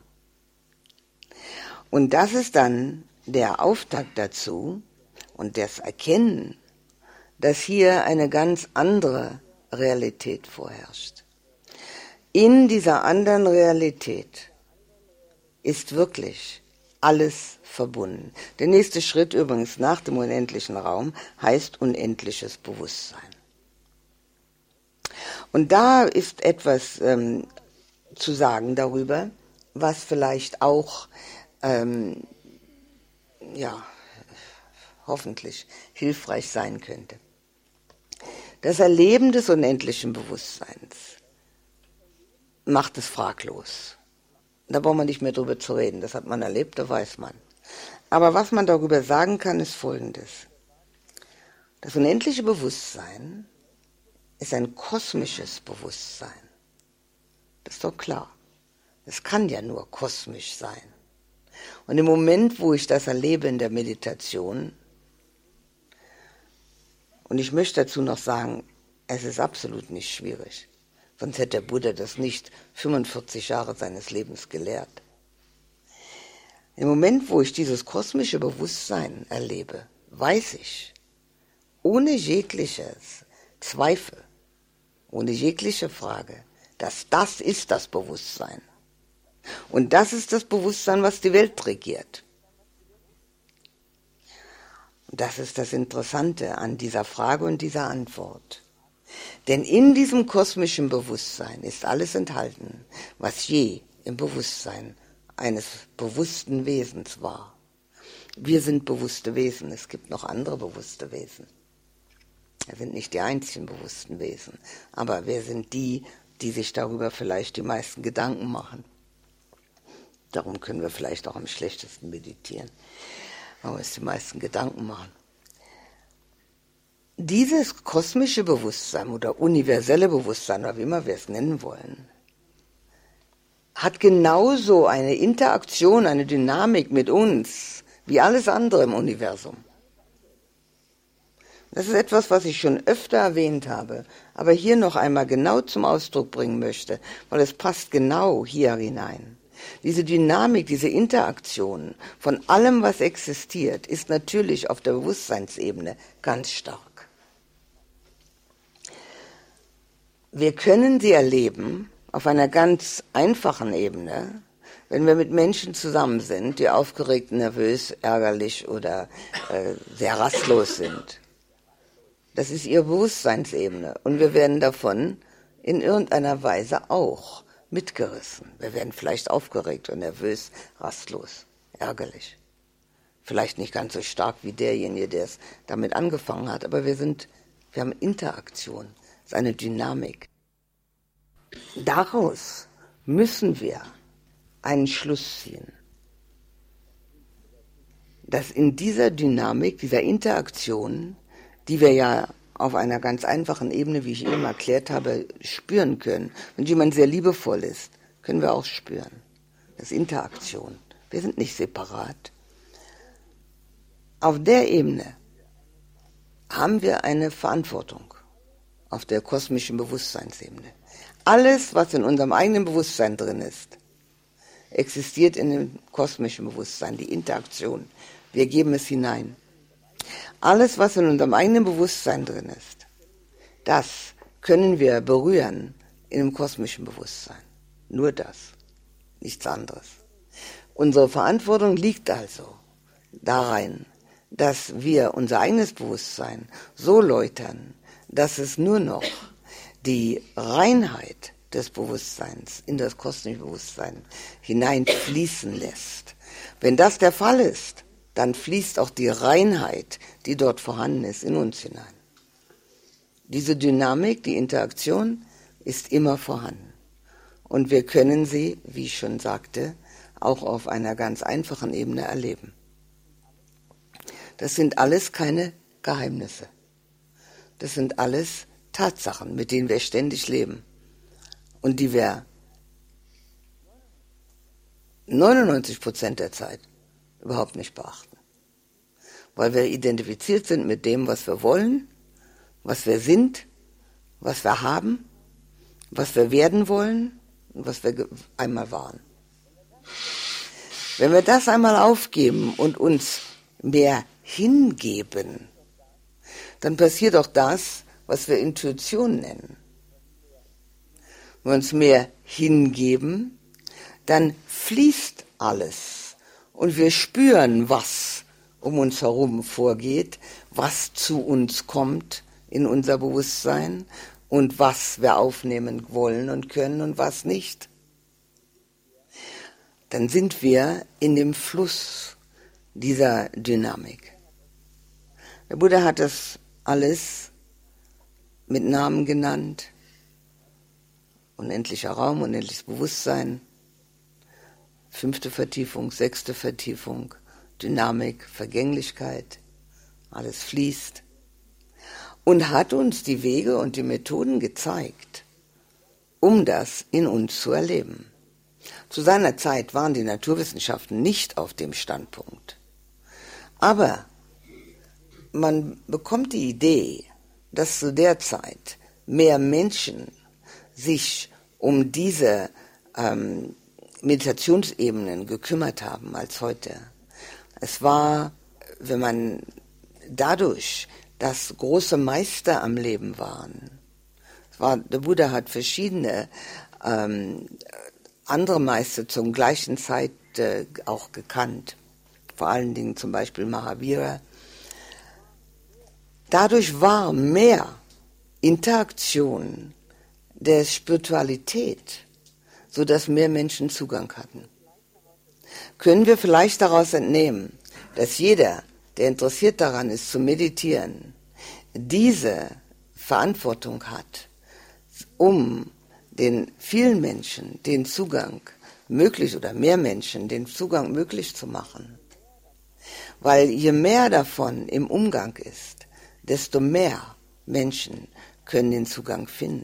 Und das ist dann der Auftakt dazu und das Erkennen, dass hier eine ganz andere Realität vorherrscht. In dieser anderen Realität ist wirklich alles verbunden. Der nächste Schritt übrigens nach dem unendlichen Raum heißt unendliches Bewusstsein. Und da ist etwas ähm, zu sagen darüber, was vielleicht auch, ähm, ja, hoffentlich hilfreich sein könnte. Das Erleben des unendlichen Bewusstseins macht es fraglos. Da braucht man nicht mehr drüber zu reden. Das hat man erlebt, da weiß man. Aber was man darüber sagen kann, ist Folgendes. Das unendliche Bewusstsein ist ein kosmisches Bewusstsein. Das ist doch klar. Es kann ja nur kosmisch sein. Und im Moment, wo ich das erlebe in der Meditation, und ich möchte dazu noch sagen, es ist absolut nicht schwierig. Sonst hätte der Buddha das nicht fünfundvierzig Jahre seines Lebens gelehrt. Im Moment, wo ich dieses kosmische Bewusstsein erlebe, weiß ich, ohne jegliches Zweifel, ohne jegliche Frage, dass das ist das Bewusstsein. Und das ist das Bewusstsein, was die Welt regiert. Und das ist das Interessante an dieser Frage und dieser Antwort. Denn in diesem kosmischen Bewusstsein ist alles enthalten, was je im Bewusstsein eines bewussten Wesens war. Wir sind bewusste Wesen, es gibt noch andere bewusste Wesen. Wir sind nicht die einzigen bewussten Wesen, aber wir sind die, die sich darüber vielleicht die meisten Gedanken machen. Darum können wir vielleicht auch am schlechtesten meditieren, weil wir uns die meisten Gedanken machen. Dieses kosmische Bewusstsein oder universelle Bewusstsein, oder wie immer wir es nennen wollen, hat genauso eine Interaktion, eine Dynamik mit uns, wie alles andere im Universum. Das ist etwas, was ich schon öfter erwähnt habe, aber hier noch einmal genau zum Ausdruck bringen möchte, weil es passt genau hier hinein. Diese Dynamik, diese Interaktion von allem, was existiert, ist natürlich auf der Bewusstseinsebene ganz stark. Wir können sie erleben auf einer ganz einfachen Ebene, wenn wir mit Menschen zusammen sind, die aufgeregt, nervös, ärgerlich oder äh, sehr rastlos sind. Das ist ihre Bewusstseinsebene und wir werden davon in irgendeiner Weise auch mitgerissen. Wir werden vielleicht aufgeregt und nervös, rastlos, ärgerlich. Vielleicht nicht ganz so stark wie derjenige, der es damit angefangen hat, aber wir sind, wir haben Interaktion, es ist eine Dynamik. Daraus müssen wir einen Schluss ziehen, dass in dieser Dynamik, dieser Interaktion, die wir ja auf einer ganz einfachen Ebene, wie ich eben erklärt habe, spüren können. Wenn jemand sehr liebevoll ist, können wir auch spüren. Das ist Interaktion. Wir sind nicht separat. Auf der Ebene haben wir eine Verantwortung, auf der kosmischen Bewusstseinsebene. Alles, was in unserem eigenen Bewusstsein drin ist, existiert in dem kosmischen Bewusstsein, die Interaktion. Wir geben es hinein. Alles, was in unserem eigenen Bewusstsein drin ist, das können wir berühren in dem kosmischen Bewusstsein. Nur das, nichts anderes. Unsere Verantwortung liegt also darin, dass wir unser eigenes Bewusstsein so läutern, dass es nur noch die Reinheit des Bewusstseins in das kosmische Bewusstsein hineinfließen lässt. Wenn das der Fall ist, dann fließt auch die Reinheit, die dort vorhanden ist, in uns hinein. Diese Dynamik, die Interaktion, ist immer vorhanden. Und wir können sie, wie ich schon sagte, auch auf einer ganz einfachen Ebene erleben. Das sind alles keine Geheimnisse. Das sind alles Tatsachen, mit denen wir ständig leben und die wir neunundneunzig Prozent der Zeit überhaupt nicht beachten. Weil wir identifiziert sind mit dem, was wir wollen, was wir sind, was wir haben, was wir werden wollen und was wir einmal waren. Wenn wir das einmal aufgeben und uns mehr hingeben, dann passiert auch das, was wir Intuition nennen. Wenn wir uns mehr hingeben, dann fließt alles und wir spüren, was um uns herum vorgeht, was zu uns kommt in unser Bewusstsein und was wir aufnehmen wollen und können und was nicht. Dann sind wir in dem Fluss dieser Dynamik. Der Buddha hat das alles mit Namen genannt. Unendlicher Raum, unendliches Bewusstsein, fünfte Vertiefung, sechste Vertiefung, Dynamik, Vergänglichkeit, alles fließt. Und hat uns die Wege und die Methoden gezeigt, um das in uns zu erleben. Zu seiner Zeit waren die Naturwissenschaften nicht auf dem Standpunkt. Aber man bekommt die Idee, dass zu der Zeit mehr Menschen sich um diese ähm, Meditationsebenen gekümmert haben als heute. Es war, wenn man dadurch, dass große Meister am Leben waren, es war, der Buddha hat verschiedene ähm, andere Meister zur gleichen Zeit äh, auch gekannt. Vor allen Dingen zum Beispiel Mahavira. Dadurch war mehr Interaktion der Spiritualität, sodass mehr Menschen Zugang hatten. Können wir vielleicht daraus entnehmen, dass jeder, der interessiert daran ist, zu meditieren, diese Verantwortung hat, um den vielen Menschen den Zugang möglich oder mehr Menschen den Zugang möglich zu machen. Weil je mehr davon im Umgang ist, desto mehr Menschen können den Zugang finden.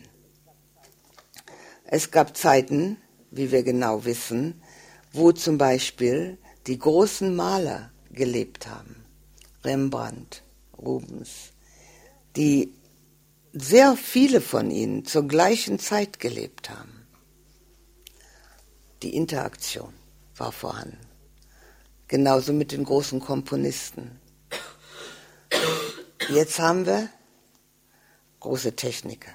Es gab Zeiten, wie wir genau wissen, wo zum Beispiel die großen Maler gelebt haben. Rembrandt, Rubens, die sehr viele von ihnen zur gleichen Zeit gelebt haben. Die Interaktion war vorhanden. Genauso mit den großen Komponisten. Jetzt haben wir große Techniker.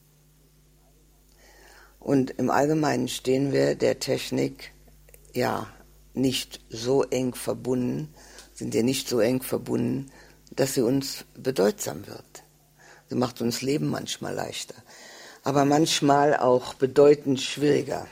Und im Allgemeinen stehen wir der Technik ja nicht so eng verbunden, sind ja nicht so eng verbunden, dass sie uns bedeutsam wird. Sie macht uns Leben manchmal leichter, aber manchmal auch bedeutend schwieriger.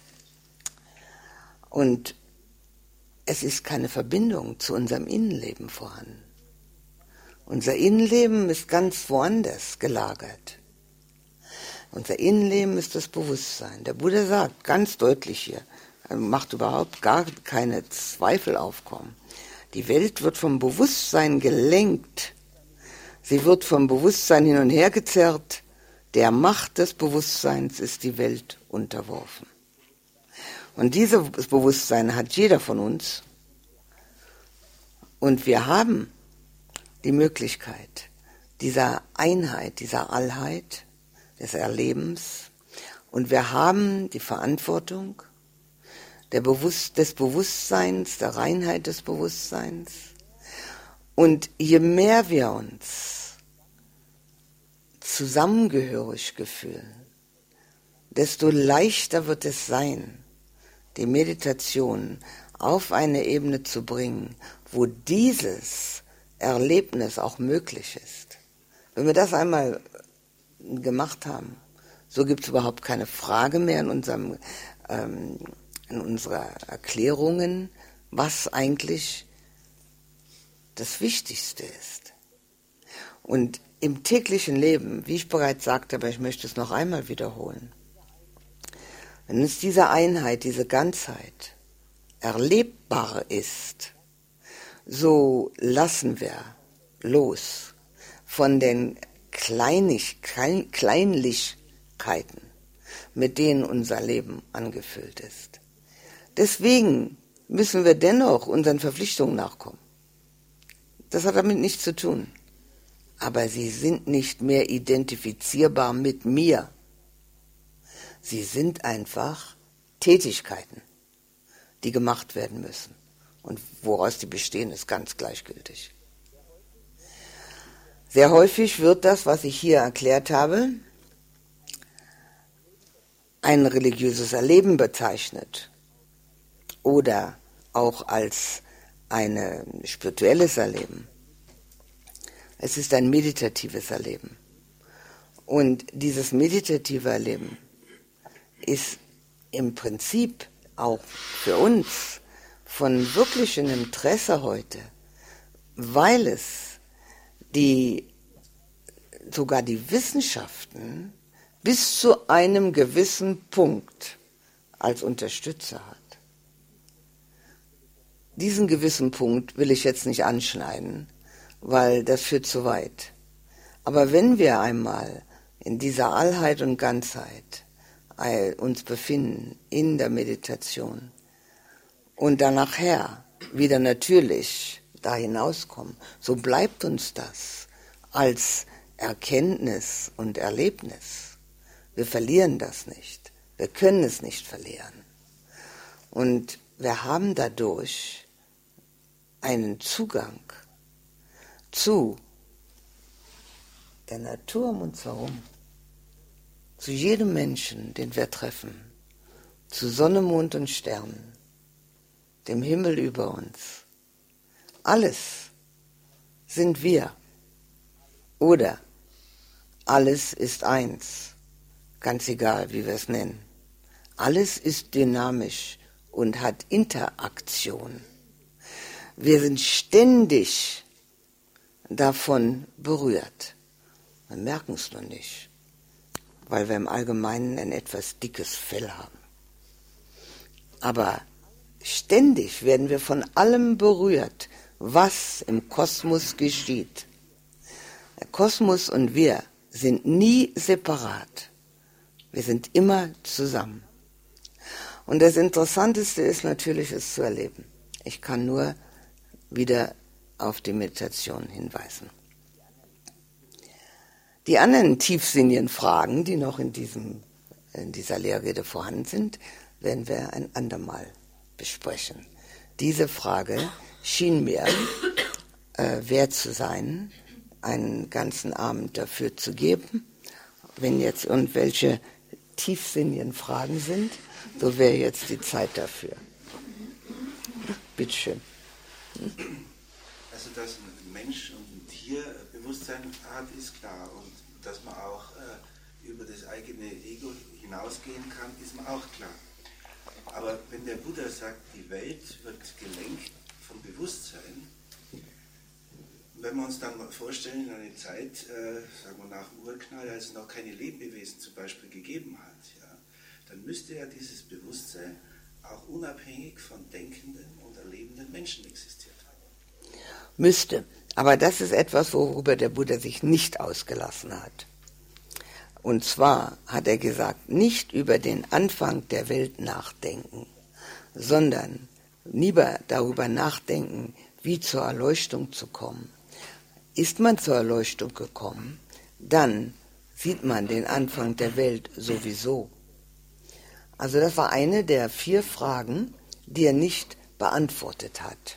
Und es ist keine Verbindung zu unserem Innenleben vorhanden. Unser Innenleben ist ganz woanders gelagert. Unser Innenleben ist das Bewusstsein. Der Buddha sagt ganz deutlich hier, er macht überhaupt gar keine Zweifel aufkommen. Die Welt wird vom Bewusstsein gelenkt. Sie wird vom Bewusstsein hin und her gezerrt. Der Macht des Bewusstseins ist die Welt unterworfen. Und dieses Bewusstsein hat jeder von uns. Und wir haben die Möglichkeit dieser Einheit, dieser Allheit, des Erlebens. Und wir haben die Verantwortung der Bewusst- des Bewusstseins, der Reinheit des Bewusstseins. Und je mehr wir uns zusammengehörig fühlen, desto leichter wird es sein, die Meditation auf eine Ebene zu bringen, wo dieses Erlebnis auch möglich ist. Wenn wir das einmal gemacht haben, so gibt es überhaupt keine Frage mehr in, unserem, ähm, in unserer Erklärungen, was eigentlich das Wichtigste ist. Und im täglichen Leben, wie ich bereits sagte, aber ich möchte es noch einmal wiederholen, wenn es diese Einheit, diese Ganzheit erlebbar ist, so lassen wir los von den Kleinig, Klein, Kleinlichkeiten, mit denen unser Leben angefüllt ist. Deswegen müssen wir dennoch unseren Verpflichtungen nachkommen. Das hat damit nichts zu tun. Aber sie sind nicht mehr identifizierbar mit mir. Sie sind einfach Tätigkeiten, die gemacht werden müssen. Und woraus die bestehen, ist ganz gleichgültig. Sehr häufig wird das, was ich hier erklärt habe, ein religiöses Erleben bezeichnet oder auch als ein spirituelles Erleben. Es ist ein meditatives Erleben. Und dieses meditative Erleben ist im Prinzip auch für uns von wirklichem Interesse heute, weil es die sogar die Wissenschaften bis zu einem gewissen Punkt als Unterstützer hat. Diesen gewissen Punkt will ich jetzt nicht anschneiden, weil das führt zu weit. Aber wenn wir einmal in dieser Allheit und Ganzheit uns befinden, in der Meditation, und dann nachher wieder natürlich da hinauskommen, so bleibt uns das als Erkenntnis und Erlebnis. Wir verlieren das nicht. Wir können es nicht verlieren. Und wir haben dadurch einen Zugang zu der Natur um uns herum, zu jedem Menschen, den wir treffen, zu Sonne, Mond und Sternen, dem Himmel über uns. Alles sind wir. Oder alles ist eins, ganz egal, wie wir es nennen. Alles ist dynamisch und hat Interaktion. Wir sind ständig davon berührt. Wir merken es nur nicht, weil wir im Allgemeinen ein etwas dickes Fell haben. Aber ständig werden wir von allem berührt, was im Kosmos geschieht. Der Kosmos und wir sind nie separat. Wir sind immer zusammen. Und das Interessanteste ist natürlich, es zu erleben. Ich kann nur wieder auf die Meditation hinweisen. Die anderen tiefsinnigen Fragen, die noch in, diesem, in dieser Lehrrede vorhanden sind, werden wir ein andermal besprechen. Diese Frage schien mir äh, wert zu sein, einen ganzen Abend dafür zu geben. Wenn jetzt irgendwelche tiefsinnigen Fragen sind, so wäre jetzt die Zeit dafür. Bitte schön. Also, dass ein Mensch und ein Tier Bewusstsein hat, ist klar. Und dass man auch äh, über das eigene Ego hinausgehen kann, ist mir auch klar. Aber wenn der Buddha sagt, die Welt wird gelenkt vom Bewusstsein, wenn wir uns dann mal vorstellen, in einer Zeit, äh, sagen wir nach dem Urknall, als es noch keine Lebewesen zum Beispiel gegeben hat, ja, dann müsste ja dieses Bewusstsein auch unabhängig von denkenden und erlebenden Menschen existiert haben. Müsste. Aber das ist etwas, worüber der Buddha sich nicht ausgelassen hat. Und zwar hat er gesagt, nicht über den Anfang der Welt nachdenken, sondern lieber darüber nachdenken, wie zur Erleuchtung zu kommen. Ist man zur Erleuchtung gekommen, dann sieht man den Anfang der Welt sowieso. Also das war eine der vier Fragen, die er nicht beantwortet hat.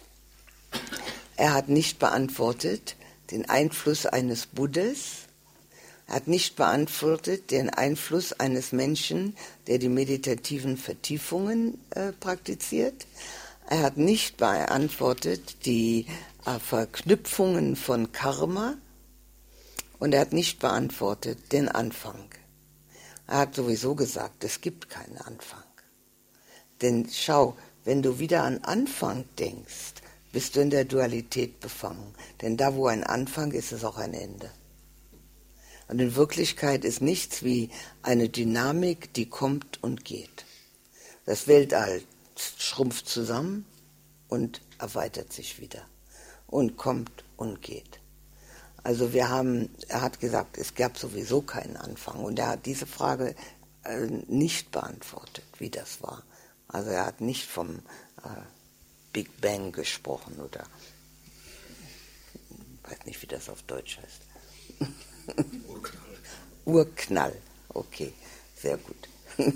Er hat nicht beantwortet den Einfluss eines Buddhas, er hat nicht beantwortet den Einfluss eines Menschen, der die meditativen Vertiefungen äh, praktiziert, er hat nicht beantwortet die äh, Verknüpfungen von Karma und er hat nicht beantwortet den Anfang. Er hat sowieso gesagt, es gibt keinen Anfang. Denn schau, wenn du wieder an Anfang denkst, bist du in der Dualität befangen. Denn da, wo ein Anfang ist, ist auch ein Ende. Und in Wirklichkeit ist nichts wie eine Dynamik, die kommt und geht. Das Weltall schrumpft zusammen und erweitert sich wieder und kommt und geht. Also wir haben, er hat gesagt, es gab sowieso keinen Anfang und er hat diese Frage äh, nicht beantwortet, wie das war. Also er hat nicht vom äh, Big Bang gesprochen oder ich weiß nicht, wie das auf Deutsch heißt. Urknall. Urknall, okay, sehr gut.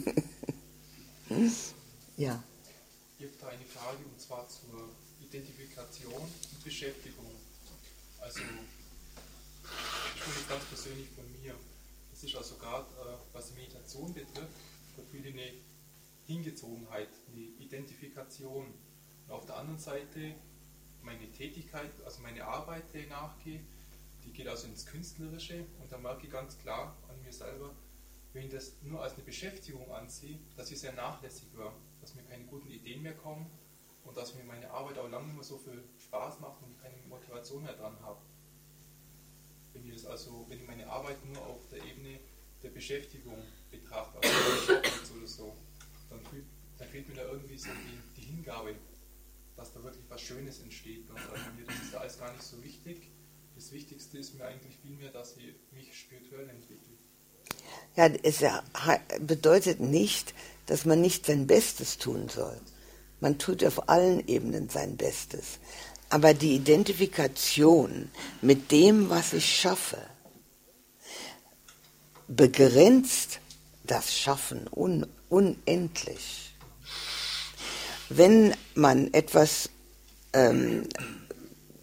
Ja. Ich habe da eine Frage und zwar zur Identifikation und Beschäftigung. Also ich spreche jetzt ganz persönlich von mir. Das ist also gerade, äh, was die Meditation betrifft, da fühle ich eine Hingezogenheit, eine Identifikation. Und auf der anderen Seite meine Tätigkeit, also meine Arbeit, die ich nachgehe, die geht also ins Künstlerische und da merke ich ganz klar an mir selber, wenn ich das nur als eine Beschäftigung ansehe, dass ich sehr nachlässig war, dass mir keine guten Ideen mehr kommen und dass mir meine Arbeit auch lange nicht mehr so viel Spaß macht und ich keine Motivation mehr dran habe. Wenn ich das also, wenn ich meine Arbeit nur auf der Ebene der Beschäftigung betrachte, also Job oder so, dann, fühlt, dann fehlt mir da irgendwie so die, die Hingabe, dass da wirklich was Schönes entsteht. Und also mir das ist da alles gar nicht so wichtig. Das Wichtigste ist mir eigentlich vielmehr, dass ich mich spirituell entwickle. Ja, es bedeutet nicht, dass man nicht sein Bestes tun soll. Man tut auf allen Ebenen sein Bestes. Aber die Identifikation mit dem, was ich schaffe, begrenzt das Schaffen un- unendlich. Wenn man etwas ähm,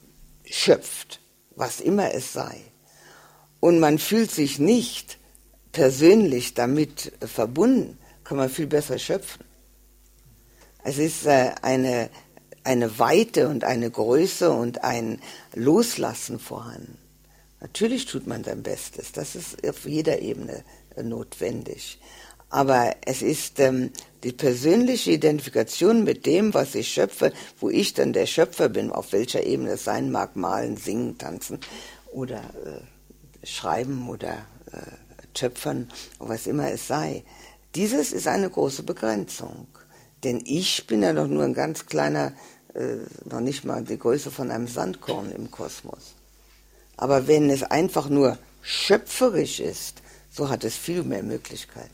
schöpft, was immer es sei, und man fühlt sich nicht persönlich damit verbunden, kann man viel besser schöpfen. Es ist äh, eine, eine Weite und eine Größe und ein Loslassen vorhanden. Natürlich tut man sein Bestes, das ist auf jeder Ebene äh, notwendig. Aber es ist ähm, die persönliche Identifikation mit dem, was ich schöpfe, wo ich dann der Schöpfer bin, auf welcher Ebene es sein mag, malen, singen, tanzen oder äh, schreiben oder äh, töpfern, was immer es sei. Dieses ist eine große Begrenzung. Denn ich bin ja doch nur ein ganz kleiner, äh, noch nicht mal die Größe von einem Sandkorn im Kosmos. Aber wenn es einfach nur schöpferisch ist, so hat es viel mehr Möglichkeiten.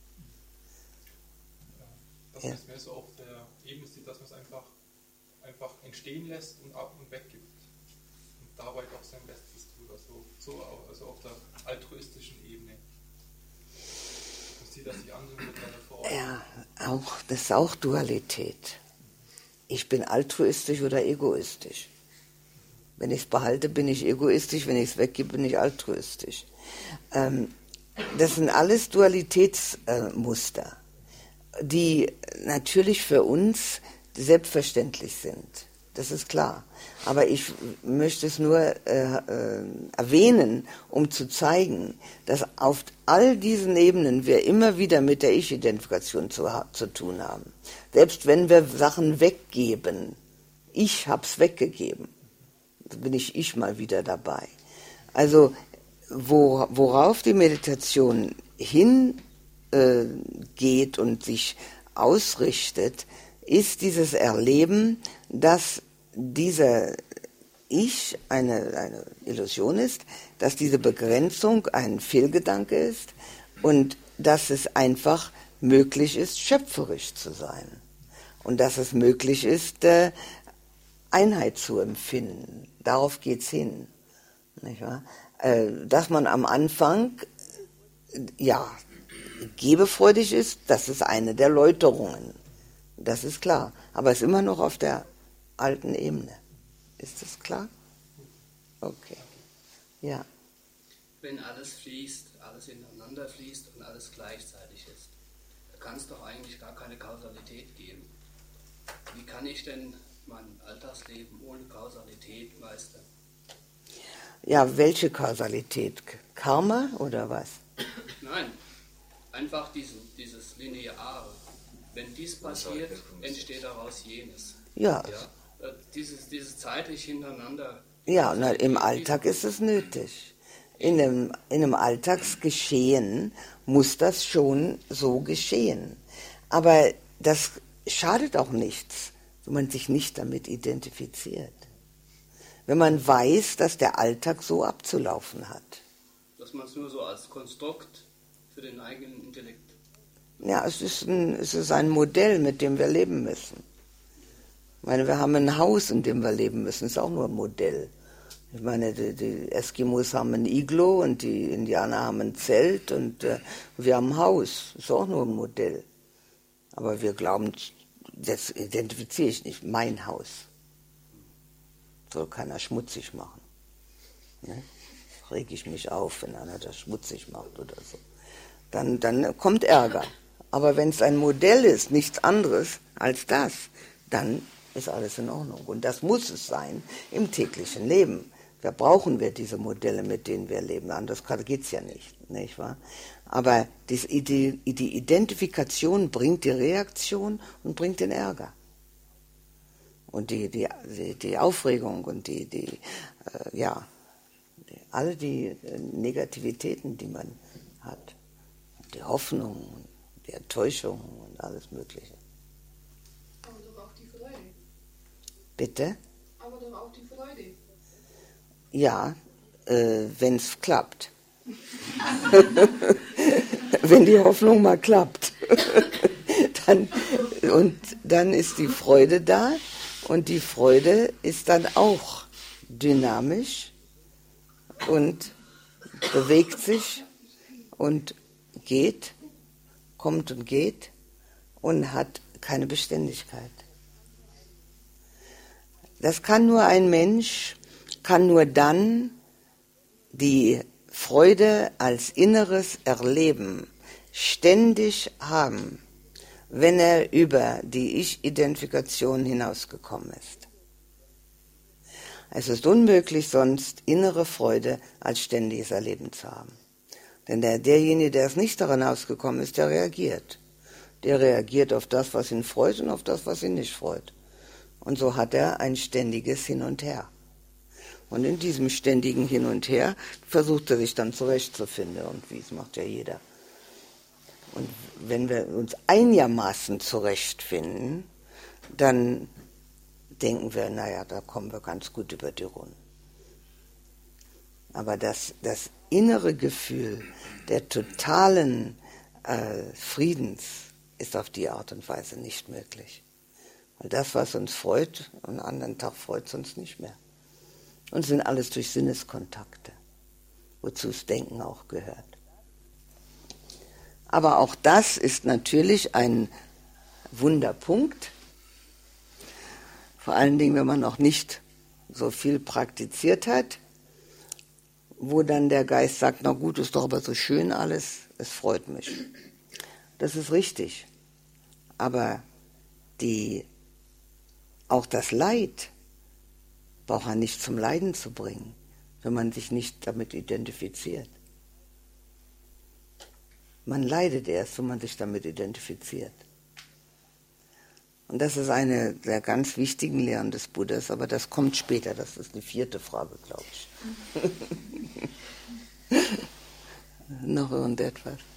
Das Ja. ist mehr so auf der Ebene sieht, dass man es einfach, einfach entstehen lässt und ab und weggibt. Und dabei auch sein Bestes tut. Also, so, also auf der altruistischen Ebene. Man sieht, dass die anderen miteinander vor Ort. Ja, auch, das ist auch Dualität. Ich bin altruistisch oder egoistisch. Wenn ich es behalte, bin ich egoistisch, wenn ich es weggebe, bin ich altruistisch. Ähm, das sind alles Dualitätsmuster, äh, die natürlich für uns selbstverständlich sind. Das ist klar. Aber ich möchte es nur äh, äh, erwähnen, um zu zeigen, dass auf all diesen Ebenen wir immer wieder mit der Ich-Identifikation zu, zu tun haben. Selbst wenn wir Sachen weggeben. Ich habe es weggegeben. Da bin ich ich mal wieder dabei. Also wo, worauf die Meditation hingeht äh, und sich ausrichtet, ist dieses Erleben, dass dieser Ich eine, eine Illusion ist, dass diese Begrenzung ein Fehlgedanke ist und dass es einfach möglich ist, schöpferisch zu sein. Und dass es möglich ist, äh, Einheit zu empfinden. Darauf geht's hin. Nicht wahr? Äh, dass man am Anfang, ja, gebefreudig ist, das ist eine der Läuterungen. Das ist klar. Aber es ist immer noch auf der alten Ebene. Ist das klar? Okay. Ja. Wenn alles fließt, alles ineinander fließt und alles gleichzeitig ist, da kann es doch eigentlich gar keine Kausalität geben. Wie kann ich denn mein Alltagsleben ohne Kausalität meistern? Ja, welche Kausalität? Karma oder was? Nein, einfach diesen, dieses Lineare. Wenn dies passiert, entsteht daraus jenes. Ja. Ja, dieses, dieses zeitlich hintereinander. Ja, na, im Alltag ist es nötig. In einem, in einem Alltagsgeschehen muss das schon so geschehen. Aber das schadet auch nichts, wenn man sich nicht damit identifiziert. Wenn man weiß, dass der Alltag so abzulaufen hat. Dass man es nur so als Konstrukt für den eigenen Intellekt. Ja, es ist, ein, es ist ein Modell, mit dem wir leben müssen. Ich meine, wir haben ein Haus, in dem wir leben müssen. Das ist auch nur ein Modell. Ich meine, die, die Eskimos haben ein Iglo und die Indianer haben ein Zelt und äh, wir haben ein Haus. Das ist auch nur ein Modell. Aber wir glauben, das identifiziere ich nicht, mein Haus. Soll keiner schmutzig machen. Ne? Reg ich mich auf, wenn einer das schmutzig macht oder so. Dann, dann kommt Ärger. Aber wenn es ein Modell ist, nichts anderes als das, dann ist alles in Ordnung. Und das muss es sein im täglichen Leben. Da brauchen wir diese Modelle, mit denen wir leben. Anders geht es ja nicht, nicht wahr? Aber die, die, die Identifikation bringt die Reaktion und bringt den Ärger. Und die, die, die, die Aufregung und die, die äh, ja, die, alle die äh, Negativitäten, die man hat. Die Hoffnung, die Enttäuschung und alles Mögliche. Aber doch auch die Freude. Bitte? Aber doch auch die Freude. Ja, äh, wenn es klappt. Wenn die Hoffnung mal klappt. dann, und dann ist die Freude da und die Freude ist dann auch dynamisch und bewegt sich und geht, kommt und geht und hat keine Beständigkeit. Das kann nur ein Mensch, kann nur dann die Freude als inneres Erleben ständig haben, wenn er über die Ich-Identifikation hinausgekommen ist. Es ist unmöglich, sonst innere Freude als ständiges Erleben zu haben. Denn der, derjenige, der es nicht daran ausgekommen ist, der reagiert. Der reagiert auf das, was ihn freut und auf das, was ihn nicht freut. Und so hat er ein ständiges Hin und Her. Und in diesem ständigen Hin und Her versucht er sich dann zurechtzufinden. Und wie es macht ja jeder. Und wenn wir uns einigermaßen zurechtfinden, dann denken wir, naja, da kommen wir ganz gut über die Runden. Aber das, das innere Gefühl der totalen äh, Friedens ist auf die Art und Weise nicht möglich. Weil das, was uns freut, am anderen Tag freut es uns nicht mehr. Und es sind alles durch Sinneskontakte, wozu das Denken auch gehört. Aber auch das ist natürlich ein Wunderpunkt, vor allen Dingen, wenn man noch nicht so viel praktiziert hat, wo dann der Geist sagt, na gut, ist doch aber so schön alles, es freut mich. Das ist richtig. Aber die, auch das Leid braucht man nicht zum Leiden zu bringen, wenn man sich nicht damit identifiziert. Man leidet erst, wenn man sich damit identifiziert. Und das ist eine der ganz wichtigen Lehren des Buddhas, aber das kommt später, das ist die vierte Frage, glaube ich. Noch irgendetwas?